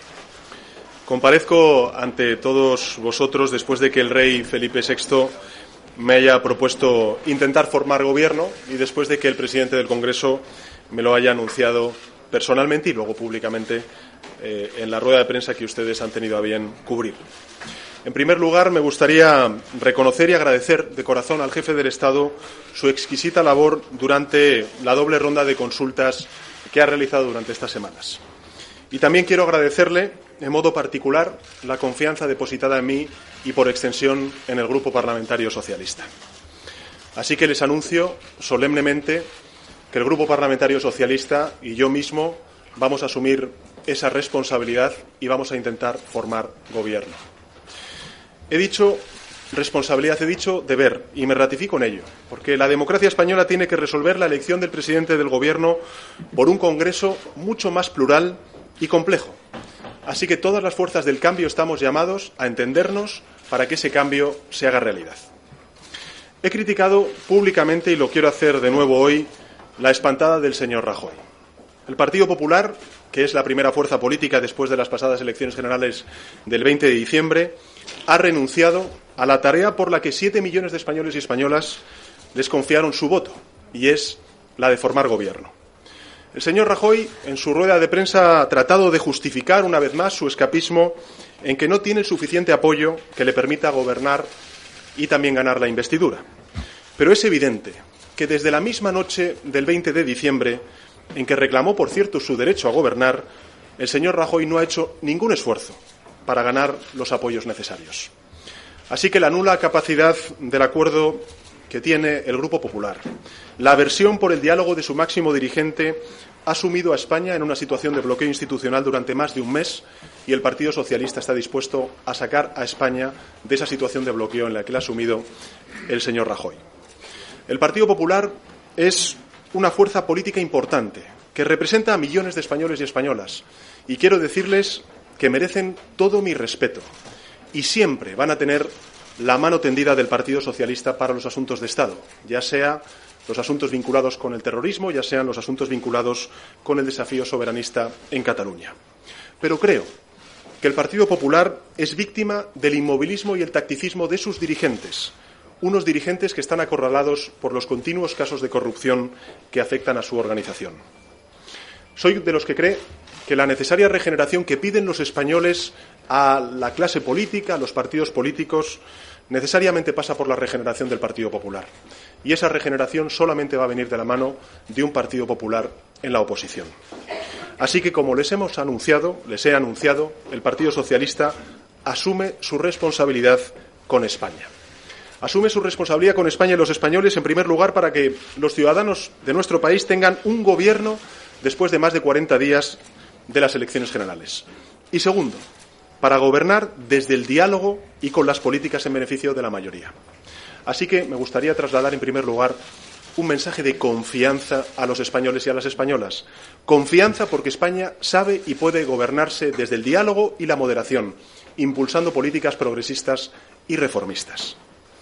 Comparezco ante todos vosotros después de que el rey Felipe sexto me haya propuesto intentar formar gobierno y después de que el presidente del Congreso me lo haya anunciado personalmente y luego públicamente eh, en la rueda de prensa que ustedes han tenido a bien cubrir. En primer lugar, me gustaría reconocer y agradecer de corazón al jefe del Estado su exquisita labor durante la doble ronda de consultas que ha realizado durante estas semanas. Y también quiero agradecerle, de modo particular, la confianza depositada en mí y, por extensión, en el Grupo Parlamentario Socialista. Así que les anuncio solemnemente que el Grupo Parlamentario Socialista y yo mismo vamos a asumir esa responsabilidad y vamos a intentar formar gobierno. He dicho responsabilidad, he dicho deber, y me ratifico en ello, porque la democracia española tiene que resolver la elección del presidente del Gobierno por un Congreso mucho más plural y complejo. Así que todas las fuerzas del cambio estamos llamados a entendernos para que ese cambio se haga realidad. He criticado públicamente, y lo quiero hacer de nuevo hoy, la espantada del señor Rajoy. El Partido Popular, que es la primera fuerza política después de las pasadas elecciones generales del veinte de diciembre, ha renunciado a la tarea por la que siete millones de españoles y españolas les confiaron su voto, y es la de formar gobierno. El señor Rajoy, en su rueda de prensa, ha tratado de justificar una vez más su escapismo en que no tiene el suficiente apoyo que le permita gobernar y también ganar la investidura. Pero es evidente que desde la misma noche del veinte de diciembre, en que reclamó, por cierto, su derecho a gobernar, el señor Rajoy no ha hecho ningún esfuerzo para ganar los apoyos necesarios. Así que la nula capacidad del acuerdo que tiene el Grupo Popular, la aversión por el diálogo de su máximo dirigente, ha sumido a España en una situación de bloqueo institucional durante más de un mes, y el Partido Socialista está dispuesto a sacar a España de esa situación de bloqueo en la que la ha sumido el señor Rajoy. El Partido Popular es una fuerza política importante que representa a millones de españoles y españolas, y quiero decirles que merecen todo mi respeto y siempre van a tener la mano tendida del Partido Socialista para los asuntos de Estado, ya sea los asuntos vinculados con el terrorismo, ya sean los asuntos vinculados con el desafío soberanista en Cataluña. Pero creo que el Partido Popular es víctima del inmovilismo y el tacticismo de sus dirigentes, unos dirigentes que están acorralados por los continuos casos de corrupción que afectan a su organización. Soy de los que cree que la necesaria regeneración que piden los españoles a la clase política, a los partidos políticos, necesariamente pasa por la regeneración del Partido Popular. Y esa regeneración solamente va a venir de la mano de un Partido Popular en la oposición. Así que, como les hemos anunciado, les he anunciado, el Partido Socialista asume su responsabilidad con España. Asume su responsabilidad con España y los españoles, en primer lugar, para que los ciudadanos de nuestro país tengan un gobierno después de más de cuarenta días de las elecciones generales. Y segundo, para gobernar desde el diálogo y con las políticas en beneficio de la mayoría. Así que me gustaría trasladar, en primer lugar, un mensaje de confianza a los españoles y a las españolas. Confianza porque España sabe y puede gobernarse desde el diálogo y la moderación, impulsando políticas progresistas y reformistas.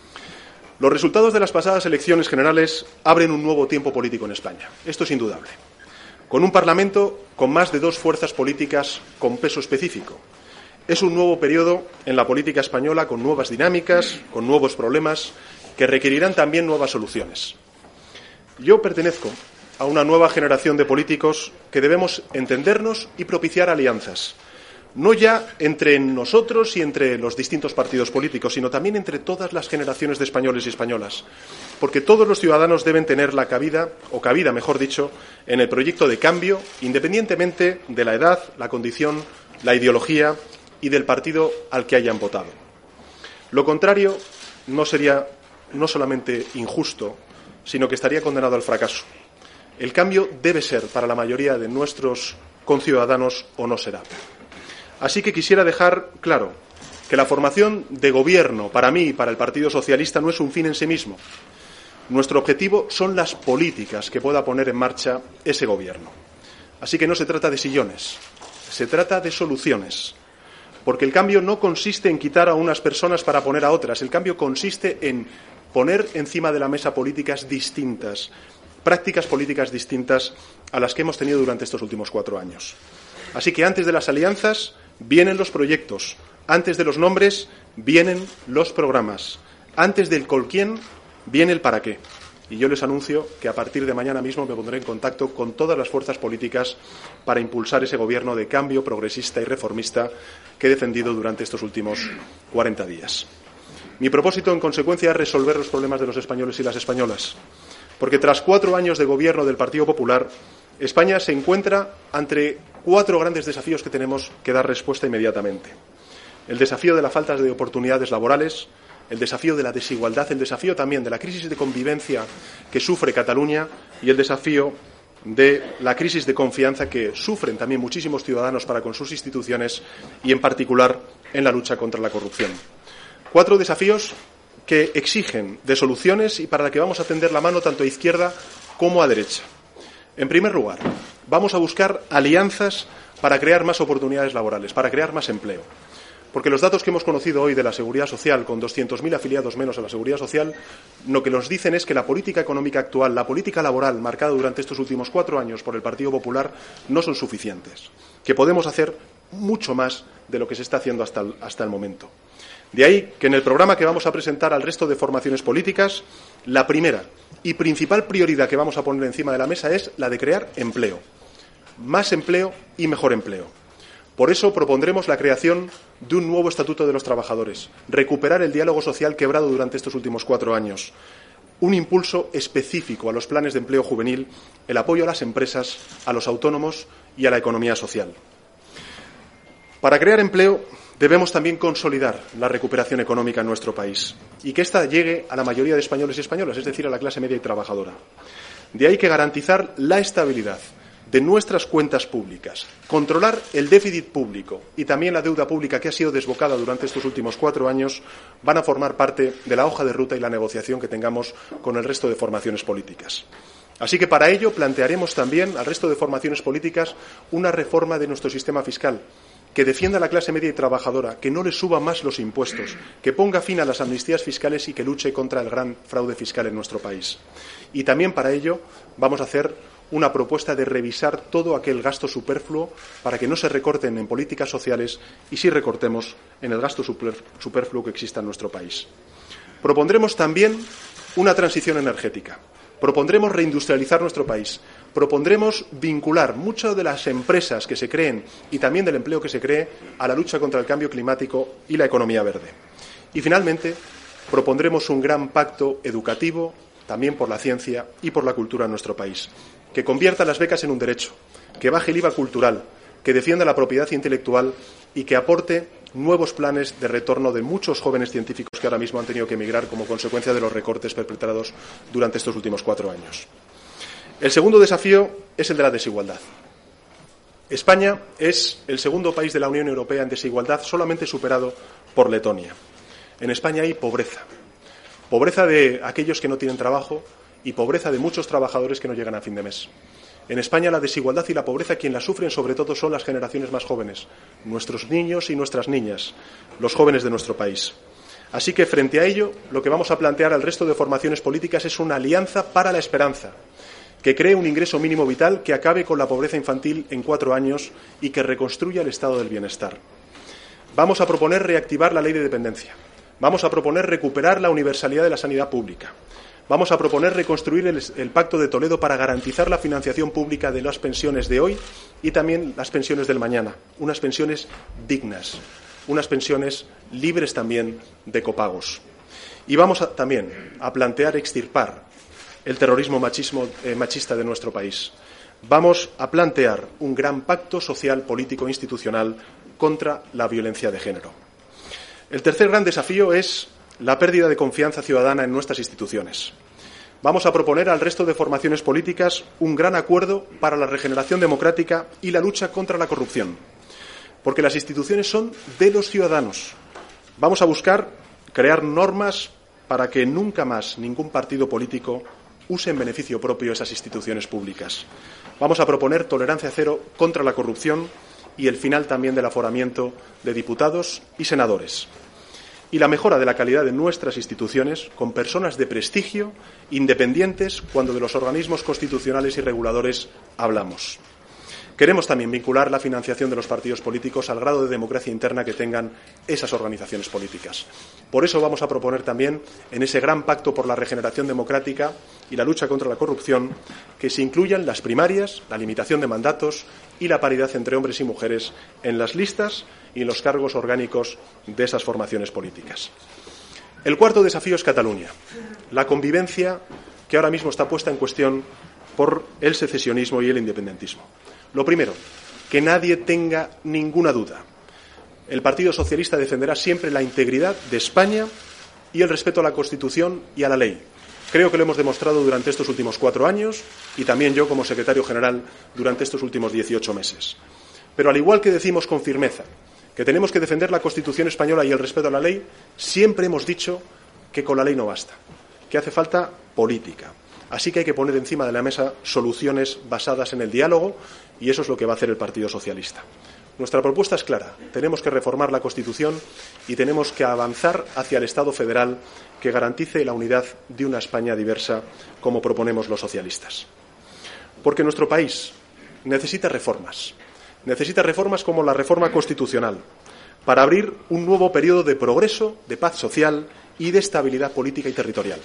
Los resultados de las pasadas elecciones generales abren un nuevo tiempo político en España. Esto es indudable. Con un Parlamento con más de dos fuerzas políticas con peso específico. Es un nuevo periodo en la política española con nuevas dinámicas, con nuevos problemas, que requerirán también nuevas soluciones. Yo pertenezco a una nueva generación de políticos que debemos entendernos y propiciar alianzas, no ya entre nosotros y entre los distintos partidos políticos, sino también entre todas las generaciones de españoles y españolas, porque todos los ciudadanos deben tener la cabida, o cabida, mejor dicho, en el proyecto de cambio, independientemente de la edad, la condición, la ideología y del partido al que hayan votado. Lo contrario no sería no solamente injusto, sino que estaría condenado al fracaso. El cambio debe ser para la mayoría de nuestros conciudadanos o no será. Así que quisiera dejar claro que la formación de gobierno para mí y para el Partido Socialista no es un fin en sí mismo. Nuestro objetivo son las políticas que pueda poner en marcha ese gobierno. Así que no se trata de sillones, se trata de soluciones. Porque el cambio no consiste en quitar a unas personas para poner a otras. El cambio consiste en poner encima de la mesa políticas distintas, prácticas políticas distintas a las que hemos tenido durante estos últimos cuatro años. Así que antes de las alianzas vienen los proyectos, antes de los nombres vienen los programas, antes del con quién viene el para qué. Y yo les anuncio que a partir de mañana mismo me pondré en contacto con todas las fuerzas políticas para impulsar ese gobierno de cambio progresista y reformista que he defendido durante estos últimos cuarenta días. Mi propósito, en consecuencia, es resolver los problemas de los españoles y las españolas, porque tras cuatro años de gobierno del Partido Popular, España se encuentra ante cuatro grandes desafíos que tenemos que dar respuesta inmediatamente. El desafío de la falta de oportunidades laborales, el desafío de la desigualdad, el desafío también de la crisis de convivencia que sufre Cataluña y el desafío de la crisis de confianza que sufren también muchísimos ciudadanos para con sus instituciones y, en particular, en la lucha contra la corrupción. Cuatro desafíos que exigen de soluciones y para la que vamos a tender la mano tanto a izquierda como a derecha. En primer lugar, vamos a buscar alianzas para crear más oportunidades laborales, para crear más empleo. Porque los datos que hemos conocido hoy de la Seguridad Social, con doscientos mil afiliados menos a la Seguridad Social, lo que nos dicen es que la política económica actual, la política laboral marcada durante estos últimos cuatro años por el Partido Popular, no son suficientes. Que podemos hacer mucho más de lo que se está haciendo hasta el, hasta el momento. De ahí que en el programa que vamos a presentar al resto de formaciones políticas, la primera y principal prioridad que vamos a poner encima de la mesa es la de crear empleo. Más empleo y mejor empleo. Por eso propondremos la creación de un nuevo Estatuto de los Trabajadores, recuperar el diálogo social quebrado durante estos últimos cuatro años, un impulso específico a los planes de empleo juvenil, el apoyo a las empresas, a los autónomos y a la economía social. Para crear empleo debemos también consolidar la recuperación económica en nuestro país y que ésta llegue a la mayoría de españoles y españolas, es decir, a la clase media y trabajadora. De ahí que garantizar la estabilidad de nuestras cuentas públicas, controlar el déficit público y también la deuda pública que ha sido desbocada durante estos últimos cuatro años van a formar parte de la hoja de ruta y la negociación que tengamos con el resto de formaciones políticas. Así que para ello plantearemos también al resto de formaciones políticas una reforma de nuestro sistema fiscal que defienda a la clase media y trabajadora, que no le suba más los impuestos, que ponga fin a las amnistías fiscales y que luche contra el gran fraude fiscal en nuestro país. Y también para ello vamos a hacer una propuesta de revisar todo aquel gasto superfluo para que no se recorten en políticas sociales y sí recortemos en el gasto superfluo que exista en nuestro país. Propondremos también una transición energética. Propondremos reindustrializar nuestro país. Propondremos vincular muchas de las empresas que se creen y también del empleo que se cree a la lucha contra el cambio climático y la economía verde. Y, finalmente, propondremos un gran pacto educativo, también por la ciencia y por la cultura en nuestro país, que convierta las becas en un derecho, que baje el I V A cultural, que defienda la propiedad intelectual y que aporte nuevos planes de retorno de muchos jóvenes científicos que ahora mismo han tenido que emigrar como consecuencia de los recortes perpetrados durante estos últimos cuatro años. El segundo desafío es el de la desigualdad. España es el segundo país de la Unión Europea en desigualdad, solamente superado por Letonia. En España hay pobreza. Pobreza de aquellos que no tienen trabajo y pobreza de muchos trabajadores que no llegan a fin de mes. En España la desigualdad y la pobreza quien la sufren sobre todo son las generaciones más jóvenes, nuestros niños y nuestras niñas, los jóvenes de nuestro país. Así que frente a ello, lo que vamos a plantear al resto de formaciones políticas es una alianza para la esperanza, que cree un ingreso mínimo vital que acabe con la pobreza infantil en cuatro años y que reconstruya el estado del bienestar. Vamos a proponer reactivar la ley de dependencia. Vamos a proponer recuperar la universalidad de la sanidad pública. Vamos a proponer reconstruir el, el Pacto de Toledo para garantizar la financiación pública de las pensiones de hoy y también las pensiones del mañana. Unas pensiones dignas, unas pensiones libres también de copagos. Y vamos a, también a plantear extirpar el terrorismo machismo, eh, machista de nuestro país. Vamos a plantear un gran pacto social, político e institucional contra la violencia de género. El tercer gran desafío es la pérdida de confianza ciudadana en nuestras instituciones. Vamos a proponer al resto de formaciones políticas un gran acuerdo para la regeneración democrática y la lucha contra la corrupción, porque las instituciones son de los ciudadanos. Vamos a buscar crear normas para que nunca más ningún partido político use en beneficio propio esas instituciones públicas. Vamos a proponer tolerancia cero contra la corrupción y el final también del aforamiento de diputados y senadores. Y la mejora de la calidad de nuestras instituciones con personas de prestigio, independientes, cuando de los organismos constitucionales y reguladores hablamos. Queremos también vincular la financiación de los partidos políticos al grado de democracia interna que tengan esas organizaciones políticas. Por eso vamos a proponer también, en ese gran pacto por la regeneración democrática y la lucha contra la corrupción, que se incluyan las primarias, la limitación de mandatos y la paridad entre hombres y mujeres en las listas y en los cargos orgánicos de esas formaciones políticas. El cuarto desafío es Cataluña, la convivencia que ahora mismo está puesta en cuestión por el secesionismo y el independentismo. Lo primero, que nadie tenga ninguna duda. El Partido Socialista defenderá siempre la integridad de España y el respeto a la Constitución y a la ley. Creo que lo hemos demostrado durante estos últimos cuatro años y también yo como secretario general durante estos últimos dieciocho meses. Pero al igual que decimos con firmeza que tenemos que defender la Constitución española y el respeto a la ley, siempre hemos dicho que con la ley no basta, que hace falta política. Así que hay que poner encima de la mesa soluciones basadas en el diálogo y eso es lo que va a hacer el Partido Socialista. Nuestra propuesta es clara. Tenemos que reformar la Constitución y tenemos que avanzar hacia el Estado federal que garantice la unidad de una España diversa, como proponemos los socialistas. Porque nuestro país necesita reformas. Necesita reformas como la reforma constitucional para abrir un nuevo periodo de progreso, de paz social y de estabilidad política y territorial.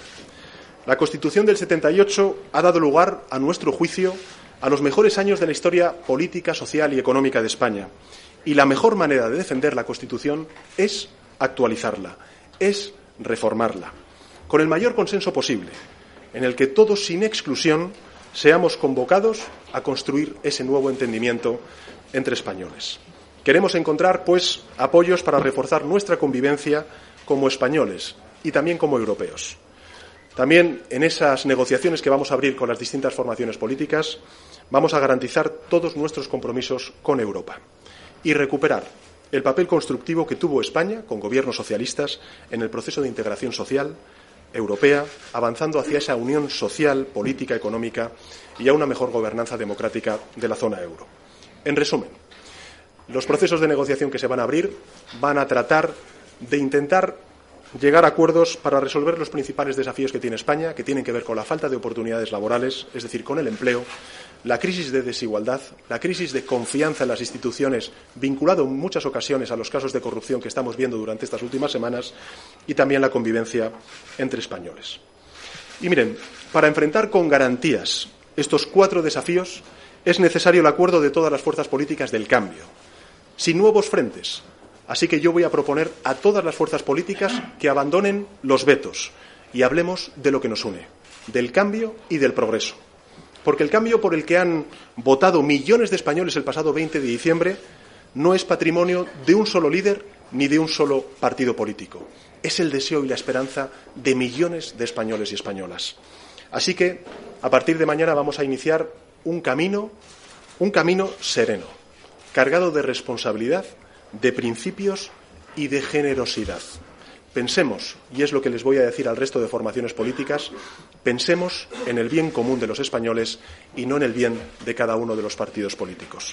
La Constitución del setenta y ocho ha dado lugar, a nuestro juicio, a los mejores años de la historia política, social y económica de España. Y la mejor manera de defender la Constitución es actualizarla, es reformarla, con el mayor consenso posible, en el que todos, sin exclusión, seamos convocados a construir ese nuevo entendimiento entre españoles. Queremos encontrar, pues, apoyos para reforzar nuestra convivencia como españoles y también como europeos. También en esas negociaciones que vamos a abrir con las distintas formaciones políticas vamos a garantizar todos nuestros compromisos con Europa y recuperar el papel constructivo que tuvo España con gobiernos socialistas en el proceso de integración social europea, avanzando hacia esa unión social, política, económica y a una mejor gobernanza democrática de la zona euro. En resumen, los procesos de negociación que se van a abrir van a tratar de intentar llegar a acuerdos para resolver los principales desafíos que tiene España, que tienen que ver con la falta de oportunidades laborales, es decir, con el empleo, la crisis de desigualdad, la crisis de confianza en las instituciones, vinculado en muchas ocasiones a los casos de corrupción que estamos viendo durante estas últimas semanas, y también la convivencia entre españoles. Y miren, para enfrentar con garantías estos cuatro desafíos es necesario el acuerdo de todas las fuerzas políticas del cambio, sin nuevos frentes. Así que yo voy a proponer a todas las fuerzas políticas que abandonen los vetos y hablemos de lo que nos une, del cambio y del progreso. Porque el cambio por el que han votado millones de españoles el pasado veinte de diciembre no es patrimonio de un solo líder ni de un solo partido político. Es el deseo y la esperanza de millones de españoles y españolas. Así que, a partir de mañana vamos a iniciar un camino, un camino sereno, cargado de responsabilidad, de principios y de generosidad. Pensemos, y es lo que les voy a decir al resto de formaciones políticas, pensemos en el bien común de los españoles y no en el bien de cada uno de los partidos políticos.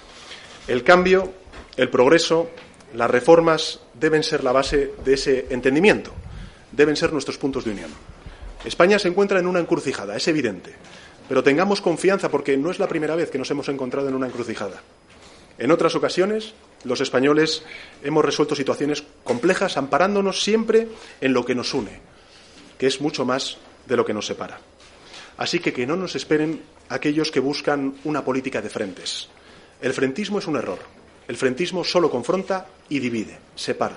El cambio, el progreso, las reformas deben ser la base de ese entendimiento, deben ser nuestros puntos de unión. España se encuentra en una encrucijada, es evidente, pero tengamos confianza porque no es la primera vez que nos hemos encontrado en una encrucijada. En otras ocasiones, los españoles hemos resuelto situaciones complejas amparándonos siempre en lo que nos une, que es mucho más de lo que nos separa. Así que que no nos esperen aquellos que buscan una política de frentes. El frentismo es un error. El frentismo solo confronta y divide, separa.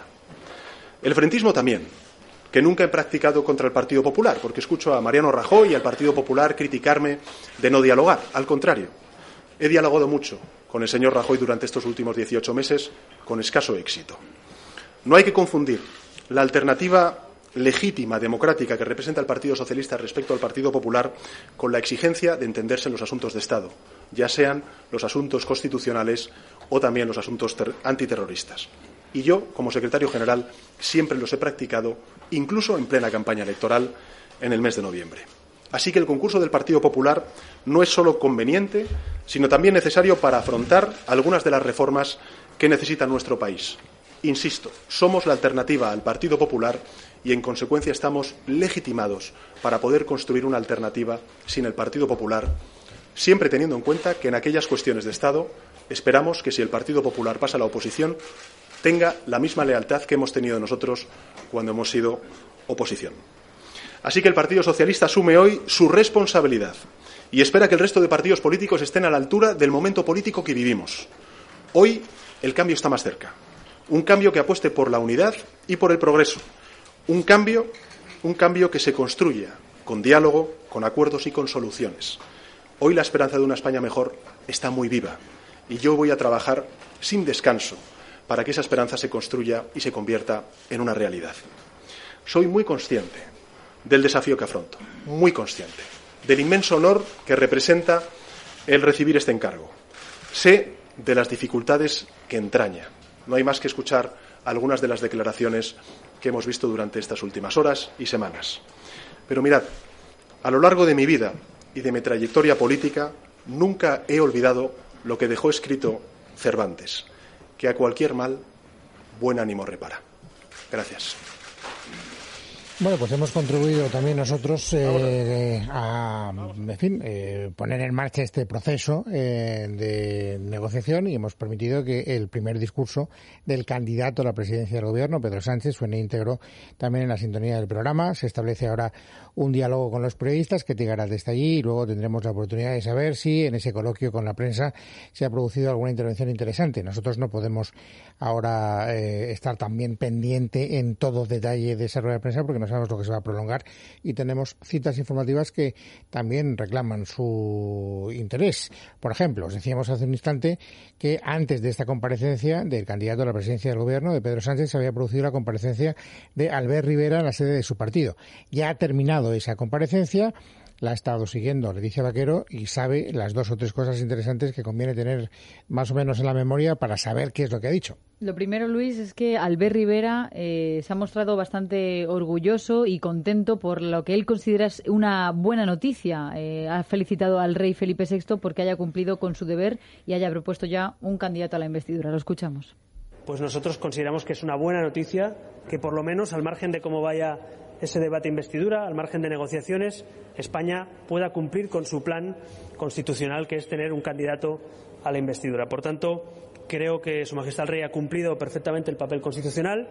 El frentismo también, que nunca he practicado contra el Partido Popular, porque escucho a Mariano Rajoy y al Partido Popular criticarme de no dialogar. Al contrario, he dialogado mucho con el señor Rajoy durante estos últimos dieciocho meses, con escaso éxito. No hay que confundir la alternativa legítima, democrática, que representa el Partido Socialista respecto al Partido Popular con la exigencia de entenderse en los asuntos de Estado, ya sean los asuntos constitucionales o también los asuntos antiterroristas. Y yo, como secretario general, siempre los he practicado, incluso en plena campaña electoral en el mes de noviembre. Así que el concurso del Partido Popular no es solo conveniente, sino también necesario para afrontar algunas de las reformas que necesita nuestro país. Insisto, somos la alternativa al Partido Popular y, en consecuencia, estamos legitimados para poder construir una alternativa sin el Partido Popular, siempre teniendo en cuenta que en aquellas cuestiones de Estado esperamos que, si el Partido Popular pasa a la oposición, tenga la misma lealtad que hemos tenido nosotros cuando hemos sido oposición. Así que el Partido Socialista asume hoy su responsabilidad y espera que el resto de partidos políticos estén a la altura del momento político que vivimos. Hoy el cambio está más cerca. Un cambio que apueste por la unidad y por el progreso. Un cambio, un cambio que se construya con diálogo, con acuerdos y con soluciones. Hoy la esperanza de una España mejor está muy viva y yo voy a trabajar sin descanso para que esa esperanza se construya y se convierta en una realidad. Soy muy consciente del desafío que afronto, muy consciente, del inmenso honor que representa el recibir este encargo. Sé de las dificultades que entraña. No hay más que escuchar algunas de las declaraciones que hemos visto durante estas últimas horas y semanas. Pero mirad, a lo largo de mi vida y de mi trayectoria política, nunca he olvidado lo que dejó escrito Cervantes, que a cualquier mal, buen ánimo repara. Gracias. Bueno, pues hemos contribuido también nosotros eh, a, en fin, eh, poner en marcha este proceso eh, de negociación y hemos permitido que el primer discurso del candidato a la presidencia del Gobierno, Pedro Sánchez, suene íntegro también en la sintonía del programa. Se establece ahora un diálogo con los periodistas que llegará desde allí y luego tendremos la oportunidad de saber si en ese coloquio con la prensa se ha producido alguna intervención interesante. Nosotros no podemos ahora eh, estar también pendiente en todo detalle de esa rueda de prensa porque no sabemos lo que se va a prolongar y tenemos citas informativas que también reclaman su interés. Por ejemplo, os decíamos hace un instante que antes de esta comparecencia del candidato a la presidencia del Gobierno, de Pedro Sánchez, se había producido la comparecencia de Albert Rivera en la sede de su partido. Ya ha terminado esa comparecencia, la ha estado siguiendo Leticia Vaquero y sabe las dos o tres cosas interesantes que conviene tener más o menos en la memoria para saber qué es lo que ha dicho. Lo primero, Luis, es que Albert Rivera eh, se ha mostrado bastante orgulloso y contento por lo que él considera una buena noticia. Eh, ha felicitado al rey Felipe sexto porque haya cumplido con su deber y haya propuesto ya un candidato a la investidura. Lo escuchamos. Pues nosotros consideramos que es una buena noticia que, por lo menos, al margen de cómo vaya ese debate investidura, al margen de negociaciones, España pueda cumplir con su plan constitucional, que es tener un candidato a la investidura. Por tanto, creo que Su Majestad el Rey ha cumplido perfectamente el papel constitucional.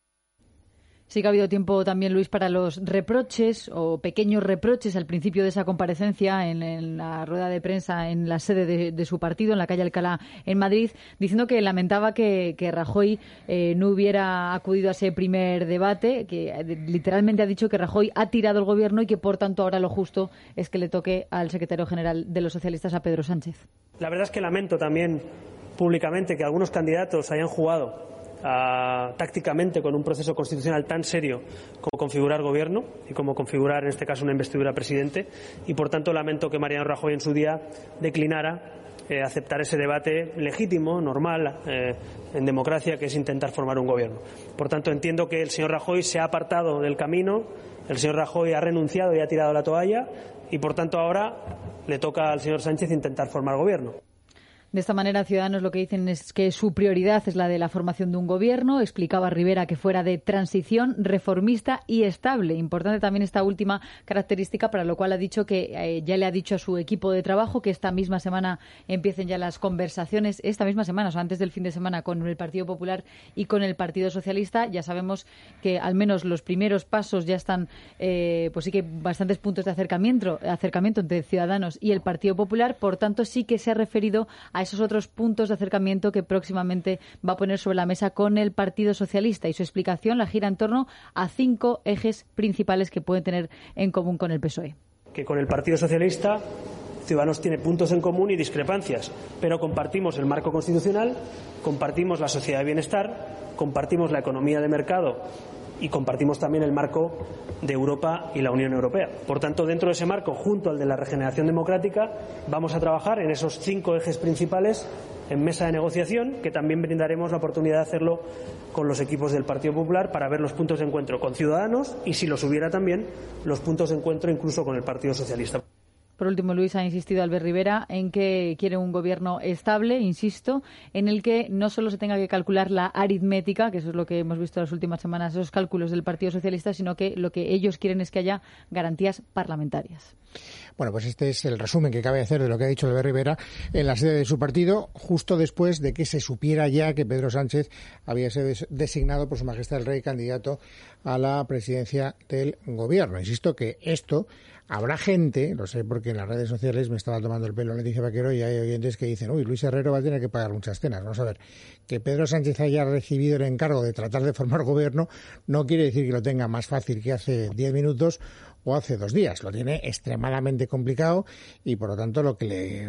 Sí que ha habido tiempo también, Luis, para los reproches o pequeños reproches al principio de esa comparecencia en, en la rueda de prensa en la sede de, de su partido, en la calle Alcalá, en Madrid, diciendo que lamentaba que, que Rajoy eh, no hubiera acudido a ese primer debate, que eh, literalmente ha dicho que Rajoy ha tirado el gobierno y que, por tanto, ahora lo justo es que le toque al secretario general de los socialistas, a Pedro Sánchez. La verdad es que lamento también públicamente que algunos candidatos hayan jugado Uh, tácticamente con un proceso constitucional tan serio como configurar gobierno y como configurar en este caso una investidura presidente y por tanto lamento que Mariano Rajoy en su día declinara eh, aceptar ese debate legítimo, normal, eh, en democracia, que es intentar formar un gobierno. Por tanto entiendo que el señor Rajoy se ha apartado del camino, el señor Rajoy ha renunciado y ha tirado la toalla y por tanto ahora le toca al señor Sánchez intentar formar gobierno. De esta manera, Ciudadanos lo que dicen es que su prioridad es la de la formación de un gobierno. Explicaba Rivera que fuera de transición, reformista y estable. Importante también esta última característica, para lo cual ha dicho que eh, ya le ha dicho a su equipo de trabajo que esta misma semana empiecen ya las conversaciones, esta misma semana, o sea, antes del fin de semana, con el Partido Popular y con el Partido Socialista. Ya sabemos que al menos los primeros pasos ya están, eh, pues sí que bastantes puntos de acercamiento, acercamiento entre Ciudadanos y el Partido Popular. Por tanto, sí que se ha referido a esos otros puntos de acercamiento que próximamente va a poner sobre la mesa con el Partido Socialista, y su explicación la gira en torno a cinco ejes principales que pueden tener en común con el P S O E. Que con el Partido Socialista Ciudadanos tiene puntos en común y discrepancias, pero compartimos el marco constitucional, compartimos la sociedad de bienestar, compartimos la economía de mercado y compartimos también el marco de Europa y la Unión Europea. Por tanto, dentro de ese marco, junto al de la regeneración democrática, vamos a trabajar en esos cinco ejes principales en mesa de negociación, que también brindaremos la oportunidad de hacerlo con los equipos del Partido Popular para ver los puntos de encuentro con Ciudadanos y, si los hubiera también, los puntos de encuentro incluso con el Partido Socialista. Por último, Luis, ha insistido Albert Rivera en que quiere un gobierno estable, insisto, en el que no solo se tenga que calcular la aritmética, que eso es lo que hemos visto en las últimas semanas, esos cálculos del Partido Socialista, sino que lo que ellos quieren es que haya garantías parlamentarias. Bueno, pues este es el resumen que cabe hacer de lo que ha dicho Albert Rivera en la sede de su partido, justo después de que se supiera ya que Pedro Sánchez había sido designado por Su Majestad el Rey candidato a la presidencia del gobierno. Insisto que esto, habrá gente, lo sé porque en las redes sociales me estaba tomando el pelo Leticia Vaquero, y hay oyentes que dicen, uy, Luis Herrero va a tener que pagar muchas cenas. Vamos a ver, que Pedro Sánchez haya recibido el encargo de tratar de formar gobierno no quiere decir que lo tenga más fácil que hace diez minutos o hace dos días. Lo tiene extremadamente complicado y, por lo tanto, lo que le,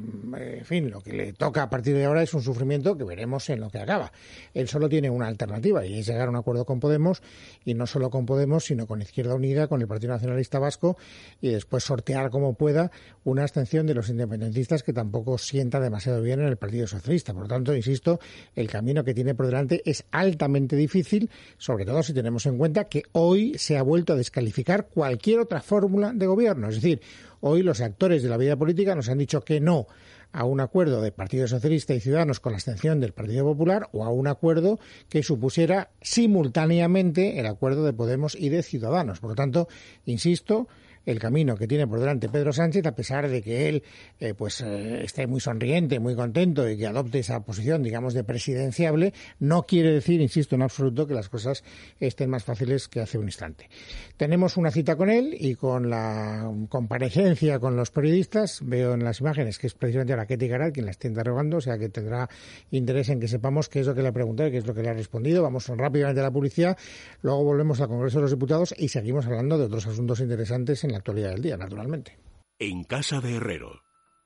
en fin, lo que le toca a partir de ahora es un sufrimiento que veremos en lo que acaba. Él solo tiene una alternativa, y es llegar a un acuerdo con Podemos, y no solo con Podemos, sino con Izquierda Unida, con el Partido Nacionalista Vasco, y después sortear como pueda una abstención de los independentistas, que tampoco sienta demasiado bien en el Partido Socialista. Por lo tanto, insisto, el camino que tiene por delante es altamente difícil, sobre todo si tenemos en cuenta que hoy se ha vuelto a descalificar cualquier cualquier otra fórmula de gobierno. Es decir, hoy los actores de la vida política nos han dicho que no a un acuerdo de Partido Socialista y Ciudadanos con la abstención del Partido Popular, o a un acuerdo que supusiera simultáneamente el acuerdo de Podemos y de Ciudadanos. Por lo tanto, insisto, el camino que tiene por delante Pedro Sánchez, a pesar de que él eh, pues eh, esté muy sonriente, muy contento y que adopte esa posición, digamos, de presidenciable, no quiere decir, insisto, en absoluto que las cosas estén más fáciles que hace un instante. Tenemos una cita con él y con la comparecencia con los periodistas. Veo en las imágenes que es precisamente a Ketty Garat quien la está interrogando, o sea que tendrá interés en que sepamos qué es lo que le ha preguntado y qué es lo que le ha respondido. Vamos rápidamente a la publicidad, luego volvemos al Congreso de los Diputados y seguimos hablando de otros asuntos interesantes en la actualidad del día, naturalmente. En casa de Herrero,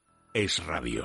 Es Radio.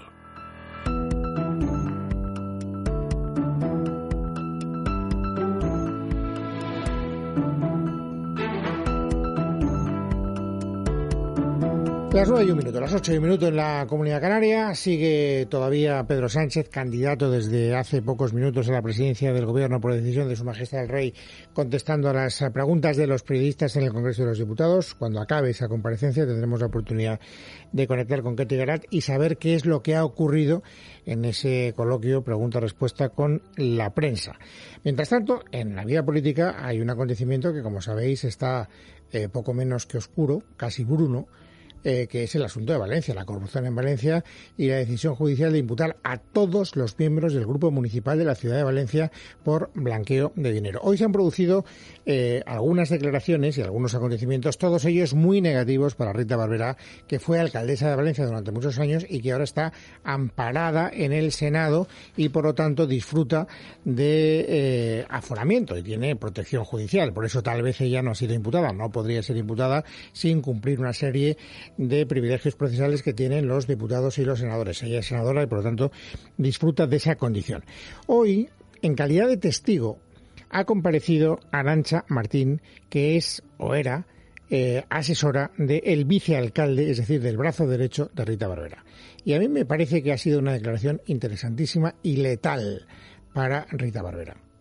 Las nueve y un minuto, las ocho y un minuto en la Comunidad Canaria. Sigue todavía Pedro Sánchez, candidato desde hace pocos minutos a la presidencia del Gobierno por decisión de Su Majestad el Rey, contestando a las preguntas de los periodistas en el Congreso de los Diputados. Cuando acabe esa comparecencia tendremos la oportunidad de conectar con Ketty Garat y saber qué es lo que ha ocurrido en ese coloquio pregunta-respuesta con la prensa. Mientras tanto, en la vida política hay un acontecimiento que, como sabéis, está eh, poco menos que oscuro, casi bruno, Eh, que es el asunto de Valencia, la corrupción en Valencia y la decisión judicial de imputar a todos los miembros del Grupo Municipal de la Ciudad de Valencia por blanqueo de dinero. Hoy se han producido eh, algunas declaraciones y algunos acontecimientos, todos ellos muy negativos para Rita Barberá, que fue alcaldesa de Valencia durante muchos años y que ahora está amparada en el Senado y, por lo tanto, disfruta de eh, aforamiento y tiene protección judicial. Por eso tal vez ella no ha sido imputada, no podría ser imputada sin cumplir una serie de privilegios procesales que tienen los diputados y los senadores. Ella es senadora y, por lo tanto, disfruta de esa condición. Hoy, en calidad de testigo, ha comparecido Arantxa Martín, que es o era eh, asesora del vicealcalde, es decir, del brazo derecho de Rita Barberá. Y a mí me parece que ha sido una declaración interesantísima y letal para Rita Barberá.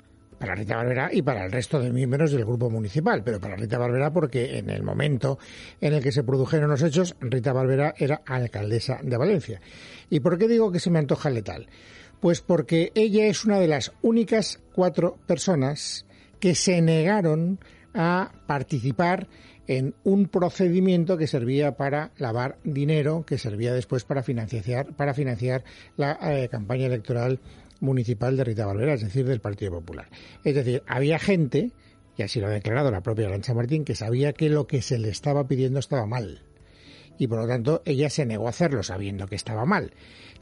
para Rita Barberá y para el resto de miembros del grupo municipal, pero para Rita Barberá porque en el momento en el que se produjeron los hechos, Rita Barberá era alcaldesa de Valencia. ¿Y por qué digo que se me antoja letal? Pues porque ella es una de las únicas cuatro personas que se negaron a participar en un procedimiento que servía para lavar dinero, que servía después para financiar, para financiar la eh, campaña electoral municipal de Rita Barberá, es decir, del Partido Popular. Es decir, había gente, y así lo ha declarado la propia Arantxa Martín, que sabía que lo que se le estaba pidiendo estaba mal. Y por lo tanto ella se negó a hacerlo sabiendo que estaba mal.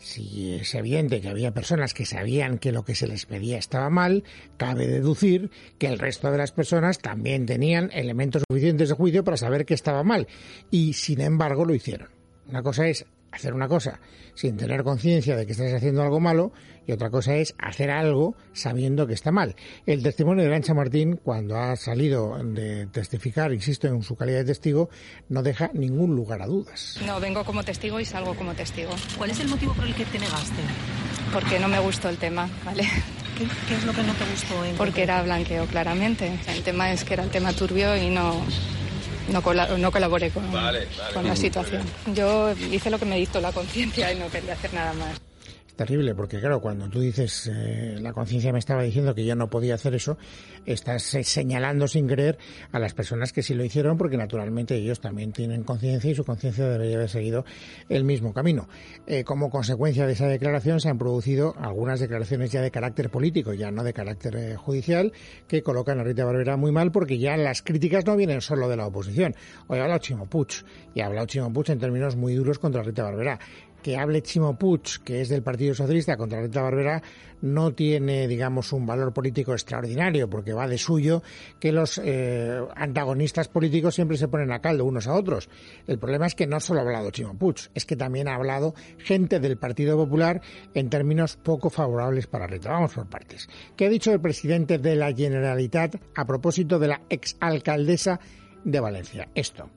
Si es evidente que había personas que sabían que lo que se les pedía estaba mal, cabe deducir que el resto de las personas también tenían elementos suficientes de juicio para saber que estaba mal y sin embargo lo hicieron. Una cosa es hacer una cosa sin tener conciencia de que estás haciendo algo malo y otra cosa es hacer algo sabiendo que está mal. El testimonio de Arantxa Martín, cuando ha salido de testificar, insisto, en su calidad de testigo, no deja ningún lugar a dudas. No, vengo como testigo y salgo como testigo. ¿Cuál es el motivo por el que te negaste? Porque no me gustó el tema, ¿vale? ¿Qué, qué es lo que no te gustó? En Porque era blanqueo, claramente. El tema es que era el tema turbio y no... No, col- no colaboré con, vale, vale. con la situación. Yo hice lo que me dictó la conciencia y no quería hacer nada más. Es terrible porque, claro, cuando tú dices eh, la conciencia me estaba diciendo que yo no podía hacer eso, estás eh, señalando sin querer a las personas que sí lo hicieron porque naturalmente ellos también tienen conciencia y su conciencia debería haber seguido el mismo camino. Eh, como consecuencia de esa declaración se han producido algunas declaraciones ya de carácter político, ya no de carácter eh, judicial, que colocan a Rita Barberá muy mal porque ya las críticas no vienen solo de la oposición. Hoy ha hablado Chimo Puig y ha hablado Chimo Puig en términos muy duros contra Rita Barberá. Que hable Chimo Puig, que es del Partido Socialista, contra Rita Barberá, no tiene, digamos, un valor político extraordinario, porque va de suyo que los eh, antagonistas políticos siempre se ponen a caldo unos a otros. El problema es que no solo ha hablado Chimo Puig, es que también ha hablado gente del Partido Popular en términos poco favorables para Rita. Vamos por partes. ¿Qué ha dicho el presidente de la Generalitat a propósito de la exalcaldesa de Valencia? Esto.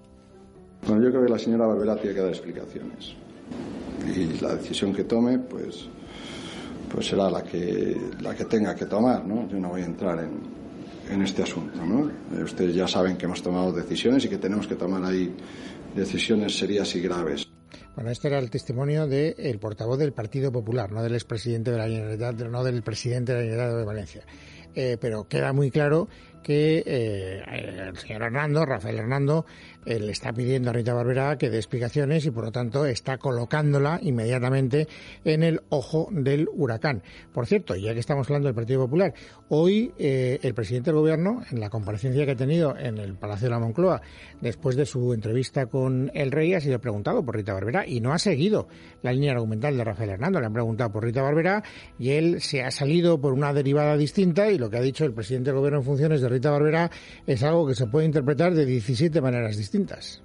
Bueno, yo creo que la señora Barberá tiene que dar explicaciones. Y la decisión que tome pues pues será la que la que tenga que tomar, ¿no? Yo no voy a entrar en, en este asunto, ¿no? Eh, ustedes ya saben que hemos tomado decisiones y que tenemos que tomar ahí decisiones serias y graves. Bueno, este era el testimonio del portavoz del Partido Popular, no del expresidente de la Generalitat, no del presidente de la Generalitat de Valencia. Eh, pero queda muy claro que eh, el señor Hernando, Rafael Hernando, eh, le está pidiendo a Rita Barberá que dé explicaciones y por lo tanto está colocándola inmediatamente en el ojo del huracán. Por cierto, ya que estamos hablando del Partido Popular, hoy eh, el presidente del Gobierno, en la comparecencia que ha tenido en el Palacio de la Moncloa, después de su entrevista con el rey, ha sido preguntado por Rita Barberá y no ha seguido la línea argumental de Rafael Hernando. Le han preguntado por Rita Barberá y él se ha salido por una derivada distinta y lo que ha dicho el presidente del Gobierno en funciones de Rita Barberá es algo que se puede interpretar de diecisiete maneras distintas.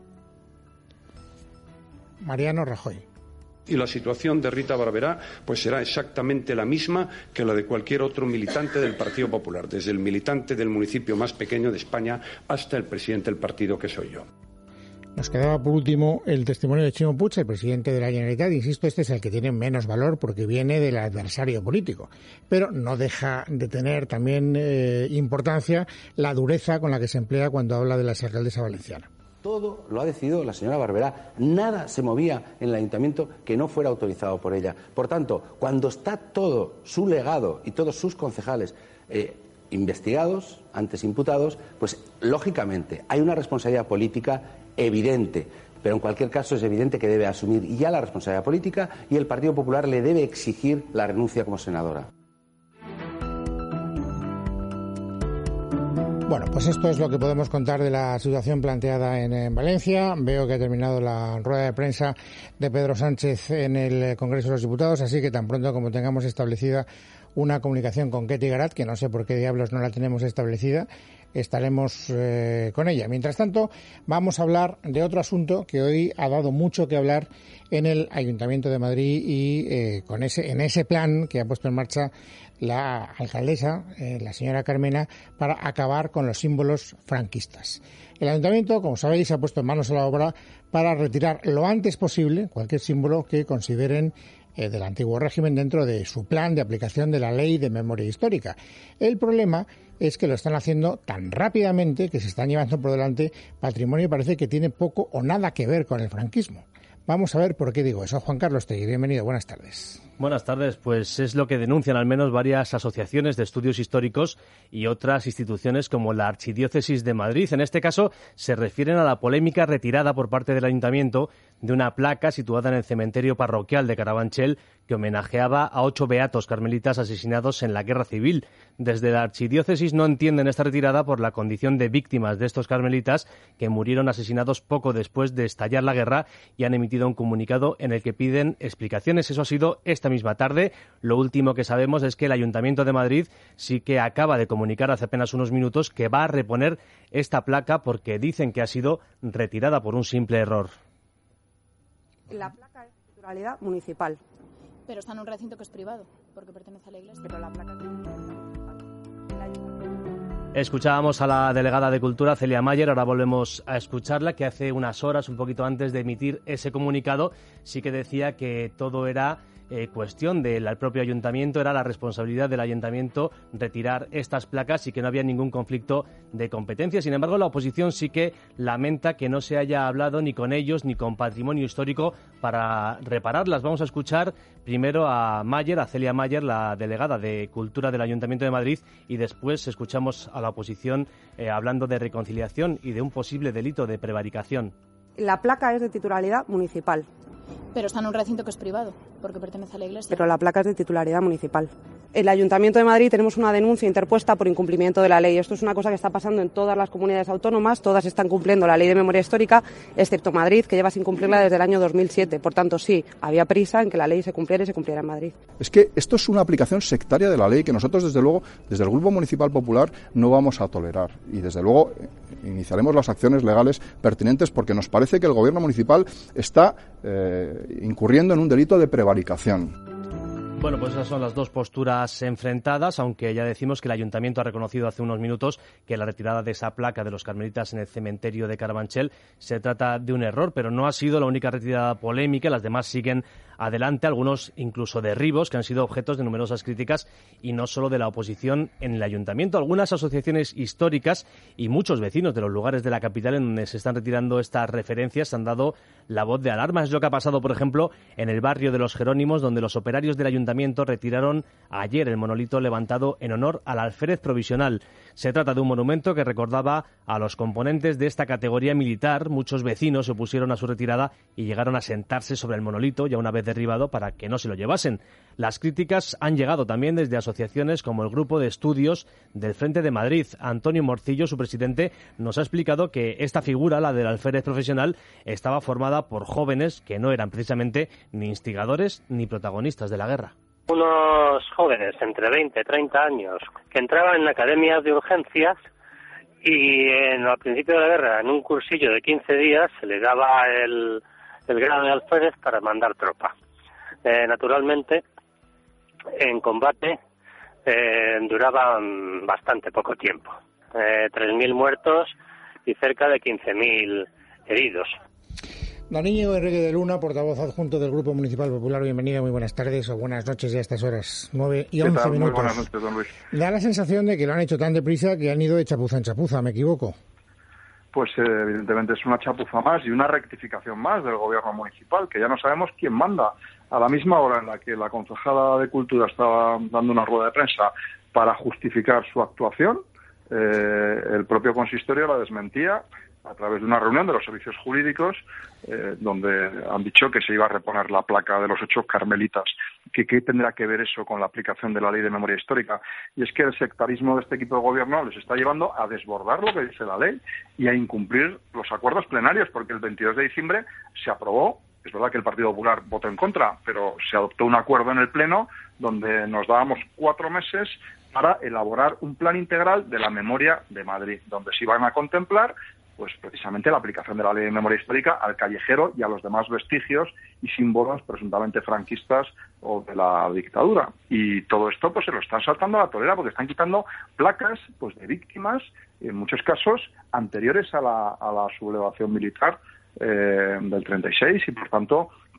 Mariano Rajoy. Y la situación de Rita Barberá pues será exactamente la misma que la de cualquier otro militante del Partido Popular, desde el militante del municipio más pequeño de España hasta el presidente del partido que soy yo. Nos quedaba por último el testimonio de Chimo Puig, el presidente de la Generalitat. Insisto, este es el que tiene menos valor porque viene del adversario político, pero no deja de tener también eh, importancia la dureza con la que se emplea cuando habla de la alcaldesa valenciana. Todo lo ha decidido la señora Barberá. Nada se movía en el ayuntamiento que no fuera autorizado por ella. Por tanto, cuando está todo su legado y todos sus concejales eh, investigados, antes imputados, pues lógicamente hay una responsabilidad política evidente, pero en cualquier caso es evidente que debe asumir ya la responsabilidad política y el Partido Popular le debe exigir la renuncia como senadora. Bueno, pues esto es lo que podemos contar de la situación planteada en, en Valencia. Veo que ha terminado la rueda de prensa de Pedro Sánchez en el Congreso de los Diputados, así que tan pronto como tengamos establecida una comunicación con Ketty Garat, que no sé por qué diablos no la tenemos establecida, estaremos eh, con ella. Mientras tanto, vamos a hablar de otro asunto que hoy ha dado mucho que hablar en el Ayuntamiento de Madrid y eh, con ese en ese plan que ha puesto en marcha la alcaldesa, eh, la señora Carmena, para acabar con los símbolos franquistas. El Ayuntamiento, como sabéis, se ha puesto en manos a la obra para retirar lo antes posible cualquier símbolo que consideren eh, del antiguo régimen dentro de su plan de aplicación de la Ley de Memoria Histórica. El problema es que lo están haciendo tan rápidamente que se están llevando por delante patrimonio que parece que tiene poco o nada que ver con el franquismo. Vamos a ver por qué digo eso. Juan Carlos Tegui, bienvenido, buenas tardes. Buenas tardes, pues es lo que denuncian al menos varias asociaciones de estudios históricos y otras instituciones como la Archidiócesis de Madrid. En este caso se refieren a la polémica retirada por parte del Ayuntamiento de una placa situada en el cementerio parroquial de Carabanchel que homenajeaba a ocho beatos carmelitas asesinados en la Guerra Civil. Desde la Archidiócesis no entienden esta retirada por la condición de víctimas de estos carmelitas que murieron asesinados poco después de estallar la guerra y han emitido un comunicado en el que piden explicaciones. Eso ha sido esta misma tarde. Lo último que sabemos es que el Ayuntamiento de Madrid sí que acaba de comunicar hace apenas unos minutos que va a reponer esta placa porque dicen que ha sido retirada por un simple error. La placa es de titularidad municipal. Pero está en un recinto que es privado, porque pertenece a la iglesia. Pero la placa es de Escuchábamos a la delegada de Cultura, Celia Mayer, ahora volvemos a escucharla, que hace unas horas, un poquito antes de emitir ese comunicado, sí que decía que todo era eh, cuestión del propio ayuntamiento, era la responsabilidad del ayuntamiento retirar estas placas y que no había ningún conflicto de competencia. Sin embargo, la oposición sí que lamenta que no se haya hablado ni con ellos ni con Patrimonio Histórico para repararlas. Vamos a escuchar primero a Mayer, a Celia Mayer, la delegada de Cultura del Ayuntamiento de Madrid, y después escuchamos a la oposición eh, hablando de reconciliación y de un posible delito de prevaricación. La placa es de titularidad municipal. Pero está en un recinto que es privado, porque pertenece a la iglesia. Pero la placa es de titularidad municipal. El Ayuntamiento de Madrid tenemos una denuncia interpuesta por incumplimiento de la ley. Esto es una cosa que está pasando en todas las comunidades autónomas. Todas están cumpliendo la Ley de Memoria Histórica, excepto Madrid, que lleva sin cumplirla desde el año dos mil siete. Por tanto, sí, había prisa en que la ley se cumpliera y se cumpliera en Madrid. Es que esto es una aplicación sectaria de la ley que nosotros, desde luego, desde el Grupo Municipal Popular, no vamos a tolerar. Y, desde luego, iniciaremos las acciones legales pertinentes porque nos parece que el Gobierno municipal está eh, incurriendo en un delito de prevaricación. Bueno, pues esas son las dos posturas enfrentadas, aunque ya decimos que el Ayuntamiento ha reconocido hace unos minutos que la retirada de esa placa de los carmelitas en el cementerio de Carabanchel se trata de un error, pero no ha sido la única retirada polémica, las demás siguen adelante, algunos incluso derribos que han sido objetos de numerosas críticas y no solo de la oposición en el Ayuntamiento. Algunas asociaciones históricas y muchos vecinos de los lugares de la capital en donde se están retirando estas referencias han dado la voz de alarma. Es lo que ha pasado, por ejemplo, en el barrio de los Jerónimos, donde los operarios del Ayuntamiento retiraron ayer el monolito levantado en honor al alférez provisional. Se trata de un monumento que recordaba a los componentes de esta categoría militar. Muchos vecinos se opusieron a su retirada y llegaron a sentarse sobre el monolito ya una vez derribado para que no se lo llevasen. Las críticas han llegado también desde asociaciones como el Grupo de Estudios del Frente de Madrid. Antonio Morcillo, su presidente, nos ha explicado que esta figura, la del alférez profesional, estaba formada por jóvenes que no eran precisamente ni instigadores ni protagonistas de la guerra. Unos jóvenes entre veinte y treinta años que entraban en academias de urgencias y en, al principio de la guerra, en un cursillo de quince días, se les daba el, el grado de alférez para mandar tropa. Eh, naturalmente, en combate eh, duraban bastante poco tiempo. Eh, tres mil muertos y cerca de quince mil heridos. Don Íñigo Enrique de Luna, portavoz adjunto del Grupo Municipal Popular, bienvenido, muy buenas tardes o buenas noches ya a estas horas, nueve y once minutos. Muy buenas noches, don Luis. Da la sensación de que lo han hecho tan deprisa que han ido de chapuza en chapuza, ¿me equivoco? Pues eh, evidentemente es una chapuza más y una rectificación más del Gobierno municipal, que ya no sabemos quién manda. A la misma hora en la que la concejala de Cultura estaba dando una rueda de prensa para justificar su actuación, eh, el propio consistorio la desmentía a través de una reunión de los servicios jurídicos, eh, donde han dicho que se iba a reponer la placa de los ocho carmelitas. ¿Qué, ¿Qué tendrá que ver eso con la aplicación de la Ley de Memoria Histórica? Y es que el sectarismo de este equipo de gobierno les está llevando a desbordar lo que dice la ley y a incumplir los acuerdos plenarios, porque el veintidós de diciembre se aprobó. Es verdad que el Partido Popular votó en contra, pero se adoptó un acuerdo en el Pleno donde nos dábamos cuatro meses para elaborar un plan integral de la memoria de Madrid, donde se iban a contemplar pues precisamente la aplicación de la Ley de Memoria Histórica al callejero y a los demás vestigios y símbolos presuntamente franquistas o de la dictadura. Y todo esto pues se lo están saltando a la torera porque están quitando placas pues de víctimas, en muchos casos anteriores a la, a la sublevación militar eh, del treinta y seis, y por tanto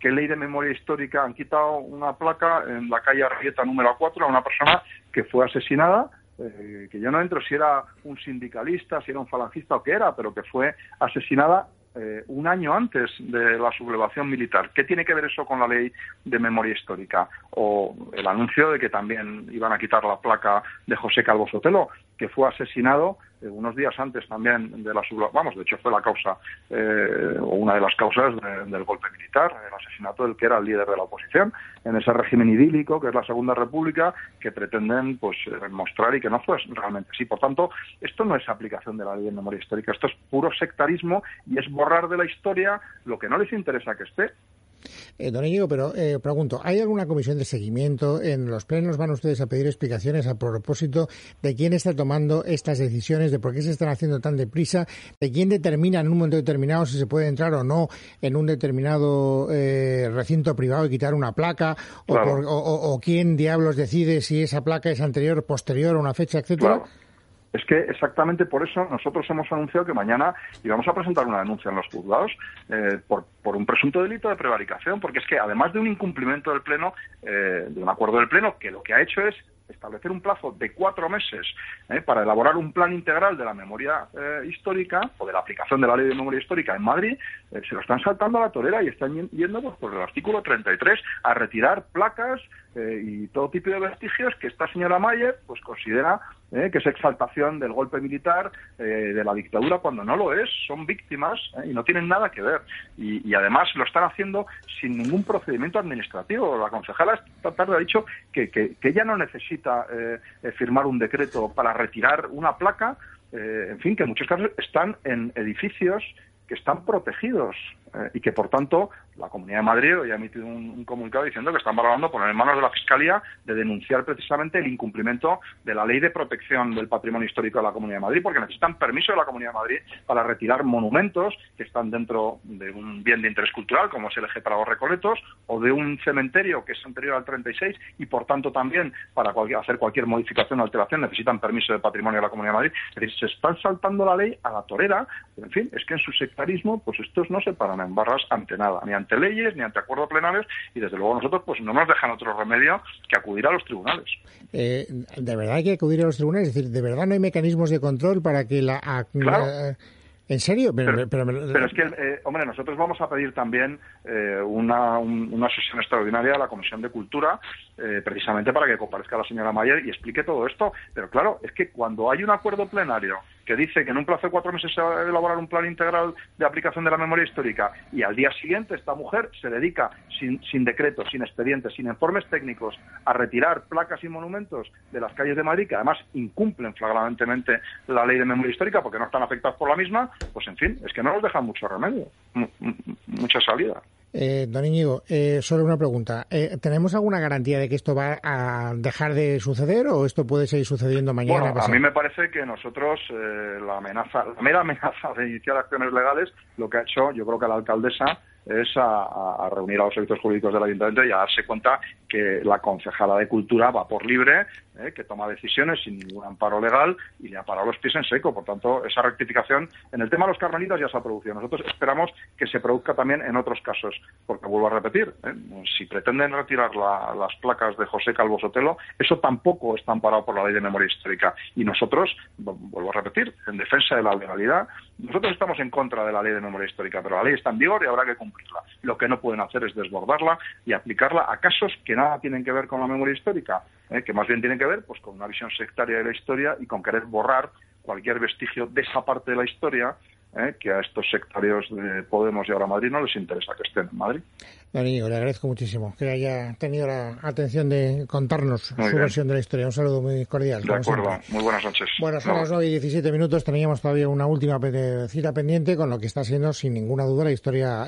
¿Qué ley de memoria histórica? Han quitado una placa en la calle Arrieta número cuatro a una persona que fue asesinada, eh, que yo no entro si era un sindicalista, si era un falangista o qué era, pero que fue asesinada eh, un año antes de la sublevación militar. ¿Qué tiene que ver eso con la ley de memoria histórica? O el anuncio de que también iban a quitar la placa de José Calvo Sotelo, que fue asesinado eh, unos días antes también de la sublevación, vamos, de hecho fue la causa, eh, o una de las causas de, del golpe militar, el asesinato del que era el líder de la oposición, en ese régimen idílico que es la Segunda República, que pretenden pues mostrar y que no fue realmente así. Por tanto, esto no es aplicación de la ley de memoria histórica, esto es puro sectarismo y es borrar de la historia lo que no les interesa que esté. Eh, don Íñigo, pero eh, pregunto, ¿hay alguna comisión de seguimiento? ¿En los plenos van ustedes a pedir explicaciones a propósito de quién está tomando estas decisiones, de por qué se están haciendo tan deprisa, de quién determina en un momento determinado si se puede entrar o no en un determinado eh, recinto privado y quitar una placa? O, Claro. por, o, o, o quién diablos decide si esa placa es anterior o posterior a una fecha, etcétera? Claro. Es que exactamente por eso nosotros hemos anunciado que mañana íbamos a presentar una denuncia en los juzgados eh, por, por un presunto delito de prevaricación, porque es que además de un incumplimiento del Pleno, eh, de un acuerdo del Pleno, que lo que ha hecho es establecer un plazo de cuatro meses eh, para elaborar un plan integral de la memoria eh, histórica o de la aplicación de la ley de memoria histórica en Madrid, eh, se lo están saltando a la torera y están yendo pues, por el artículo treinta y tres a retirar placas eh, y todo tipo de vestigios que esta señora Mayer pues considera eh, que es exaltación del golpe militar, eh, de la dictadura, cuando no lo es, son víctimas eh, y no tienen nada que ver. Y, y además lo están haciendo sin ningún procedimiento administrativo. La concejala esta tarde ha dicho que, que, que ella no necesita eh, eh, firmar un decreto para retirar una placa, eh, en fin, que en muchos casos están en edificios que están protegidos eh, y que, por tanto, la Comunidad de Madrid hoy ha emitido un, un comunicado diciendo que están valorando poner en manos de la Fiscalía de denunciar precisamente el incumplimiento de la Ley de Protección del Patrimonio Histórico de la Comunidad de Madrid, porque necesitan permiso de la Comunidad de Madrid para retirar monumentos que están dentro de un bien de interés cultural, como es el Eje para los Recoletos, o de un cementerio que es anterior al treinta y seis, y por tanto también para cualquier, hacer cualquier modificación o alteración necesitan permiso de patrimonio de la Comunidad de Madrid. Es decir, se están saltando la ley a la torera. En fin, es que en su sectarismo, pues estos no se paran en barras ante nada, ni ante leyes, ni ante acuerdos plenarios, y desde luego nosotros pues no nos dejan otro remedio que acudir a los tribunales. Eh, ¿De verdad hay que acudir a los tribunales? Es decir, ¿de verdad no hay mecanismos de control para que la... A, Claro. la ¿En serio? Pero, Pero, pero, pero, pero- pero es que, eh, hombre, nosotros vamos a pedir también eh, una, un- una sesión extraordinaria a la Comisión de Cultura, eh, precisamente para que comparezca la señora Mayer y explique todo esto. Pero claro, es que cuando hay un acuerdo plenario que dice que en un plazo de cuatro meses se va a elaborar un plan integral de aplicación de la memoria histórica, y al día siguiente esta mujer se dedica, sin, sin decreto, sin expedientes, sin informes técnicos, a retirar placas y monumentos de las calles de Madrid, que además incumplen flagrantemente la ley de memoria histórica porque no están afectadas por la misma, pues en fin, es que no nos dejan mucho remedio, mu- mu- mucha salida. Eh, don Íñigo, eh, solo una pregunta. Eh, ¿Tenemos alguna garantía de que esto va a dejar de suceder o esto puede seguir sucediendo mañana? Bueno, a pasado? mí me parece que nosotros, eh, la amenaza, la mera amenaza de iniciar acciones legales, lo que ha hecho, yo creo que la alcaldesa, es a, a- a reunir a los servicios jurídicos del ayuntamiento y a darse cuenta que la concejala de Cultura va por libre, eh, que toma decisiones sin ningún amparo legal y le ha parado los pies en seco. Por tanto, esa rectificación en el tema de los carmelitas ya se ha producido. Nosotros esperamos que se produzca también en otros casos, porque vuelvo a repetir, eh, si pretenden retirar la- las placas de José Calvo Sotelo, eso tampoco está amparado por la ley de memoria histórica. Y nosotros, vu- vuelvo a repetir, en defensa de la legalidad, nosotros estamos en contra de la ley de memoria histórica, pero la ley está en vigor y habrá que cumplirla. Lo que no pueden hacer es desbordarla y aplicarla a casos que nada tienen que ver con la memoria histórica, eh, que más bien tienen que ver pues con una visión sectaria de la historia y con querer borrar cualquier vestigio de esa parte de la historia, eh, que a estos sectarios de Podemos y ahora Madrid no les interesa que estén en Madrid. Don Íñigo, le agradezco muchísimo que haya tenido la atención de contarnos Muy su bien. versión de la historia. Un saludo muy cordial. De como acuerdo, siempre. muy buenas noches. Bueno, son Nada. las nueve y diecisiete minutos. Teníamos todavía una última pe- cita pendiente con lo que está siendo, sin ninguna duda, la historia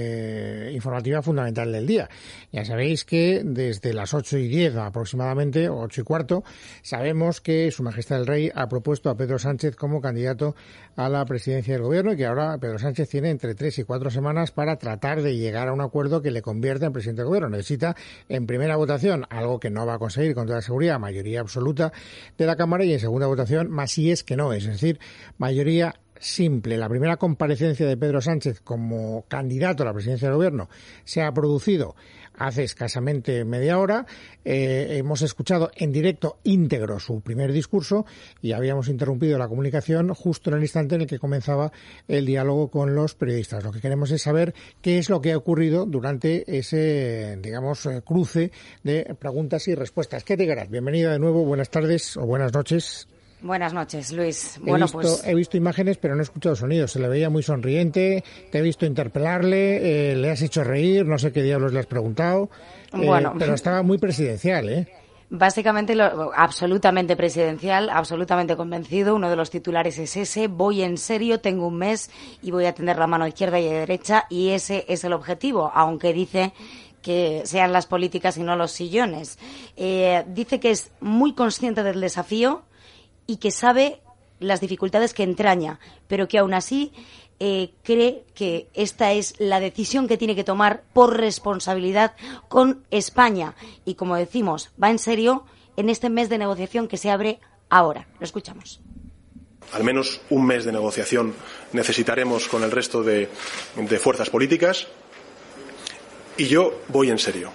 eh, informativa fundamental del día. Ya sabéis que desde las ocho y diez aproximadamente, o ocho y cuarto, sabemos que Su Majestad el Rey ha propuesto a Pedro Sánchez como candidato a la presidencia del Gobierno y que ahora Pedro Sánchez tiene entre tres y cuatro semanas para tratar de llegar a un acuerdo que le convierta en presidente del Gobierno. Necesita, en primera votación, algo que no va a conseguir con toda seguridad, mayoría absoluta de la Cámara, y en segunda votación, más si es que no es, es decir, mayoría simple. La primera comparecencia de Pedro Sánchez como candidato a la presidencia del Gobierno se ha producido hace escasamente media hora. Eh, hemos escuchado en directo íntegro su primer discurso y habíamos interrumpido la comunicación justo en el instante en el que comenzaba el diálogo con los periodistas. Lo que queremos es saber qué es lo que ha ocurrido durante ese, digamos, cruce de preguntas y respuestas. Ketty Garat, bienvenida de nuevo, buenas tardes o buenas noches. Buenas noches, Luis. He, bueno, visto, pues... he visto imágenes, pero no he escuchado sonidos. Se le veía muy sonriente, te he visto interpelarle, eh, le has hecho reír, no sé qué diablos le has preguntado, eh, bueno. pero estaba muy presidencial, ¿eh? Básicamente, lo, absolutamente presidencial, absolutamente convencido. Uno de los titulares es ese: voy en serio, tengo un mes y voy a tener la mano izquierda y derecha, y ese es el objetivo, aunque dice que sean las políticas y no los sillones. Eh, dice que es muy consciente del desafío y que sabe las dificultades que entraña, pero que aún así eh, cree que esta es la decisión que tiene que tomar por responsabilidad con España. Y como decimos, va en serio en este mes de negociación que se abre ahora. Lo escuchamos. Al menos un mes de negociación necesitaremos con el resto de, de fuerzas políticas, y yo voy en serio.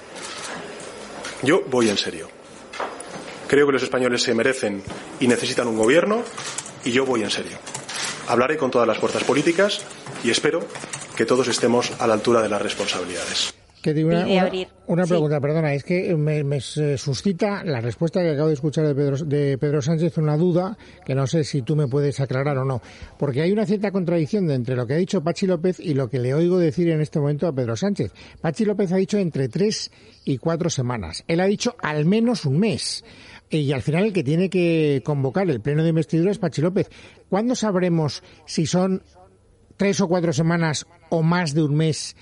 Yo voy en serio. Creo que los españoles se merecen y necesitan un gobierno, y yo voy en serio. Hablaré con todas las fuerzas políticas y espero que todos estemos a la altura de las responsabilidades. Que una, una, una pregunta, sí. Perdona, es que me, me suscita la respuesta que acabo de escuchar de Pedro, de Pedro Sánchez una duda que no sé si tú me puedes aclarar o no, porque hay una cierta contradicción de entre lo que ha dicho Patxi López y lo que le oigo decir en este momento a Pedro Sánchez. Patxi López ha dicho entre tres y cuatro semanas. Él ha dicho al menos un mes. Y al final el que tiene que convocar el pleno de investidura es Patxi López. ¿Cuándo sabremos si son tres o cuatro semanas o más de un mes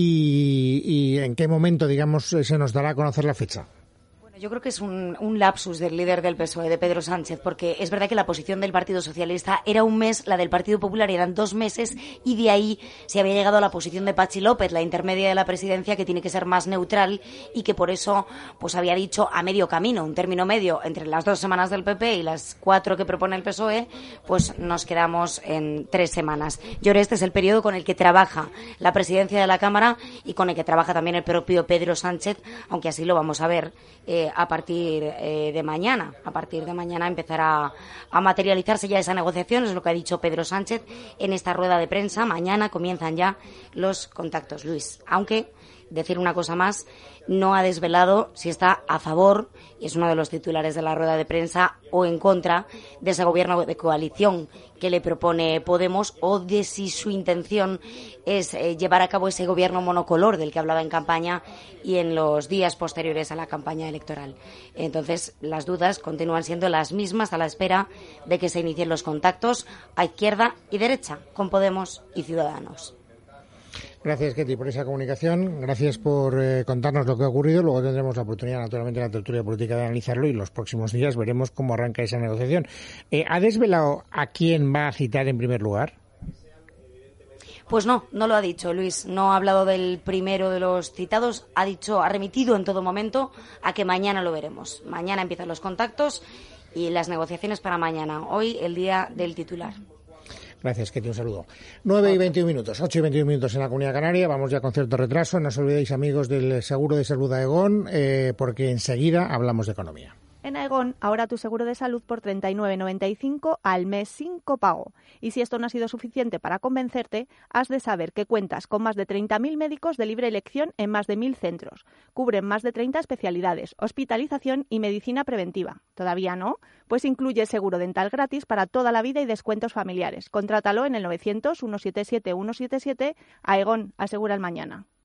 y, y en qué momento, digamos, se nos dará a conocer la fecha? Yo creo que es un, un lapsus del líder del P S O E, de Pedro Sánchez, porque es verdad que la posición del Partido Socialista era un mes, la del Partido Popular eran dos meses, y de ahí se había llegado a la posición de Patxi López, la intermedia de la presidencia, que tiene que ser más neutral y que por eso pues había dicho a medio camino, un término medio entre las dos semanas del P P y las cuatro que propone el P S O E, pues nos quedamos en tres semanas. Yo creo que este es el periodo con el que trabaja la presidencia de la Cámara y con el que trabaja también el propio Pedro Sánchez, aunque así lo vamos a ver eh, a partir eh, de mañana. A partir de mañana empezará a materializarse ya esa negociación, es lo que ha dicho Pedro Sánchez en esta rueda de prensa. Mañana comienzan ya los contactos, Luis. Aunque, decir una cosa más, no ha desvelado si está a favor, y es uno de los titulares de la rueda de prensa, o en contra de ese gobierno de coalición que le propone Podemos, o de si su intención es eh, llevar a cabo ese gobierno monocolor del que hablaba en campaña y en los días posteriores a la campaña electoral. Entonces, las dudas continúan siendo las mismas a la espera de que se inicien los contactos a izquierda y derecha con Podemos y Ciudadanos. Gracias, Ketty, por esa comunicación. Gracias por eh, contarnos lo que ha ocurrido. Luego tendremos la oportunidad, naturalmente, en la tertulia política de analizarlo, y los próximos días veremos cómo arranca esa negociación. Eh, ¿Ha desvelado a quién va a citar en primer lugar? Pues no, no lo ha dicho, Luis. No ha hablado del primero de los citados. Ha dicho, ha remitido en todo momento a que mañana lo veremos. Mañana empiezan los contactos y las negociaciones para mañana. Hoy, el día del titular. Gracias, Ketty, un saludo. nueve y veintiún minutos, ocho y veintiún minutos en la Comunidad Canaria. Vamos ya con cierto retraso. No os olvidéis, amigos, del seguro de salud Aegon, eh, porque enseguida hablamos de economía. En Aegon, ahora tu seguro de salud por treinta y nueve noventa y cinco al mes sin copago. Y si esto no ha sido suficiente para convencerte, has de saber que cuentas con más de treinta mil médicos de libre elección en más de mil centros. Cubren más de treinta especialidades, hospitalización y medicina preventiva. ¿Todavía no? Pues incluye seguro dental gratis para toda la vida y descuentos familiares. Contrátalo en el novecientos, ciento setenta y siete, ciento setenta y siete. Aegon, asegura el mañana.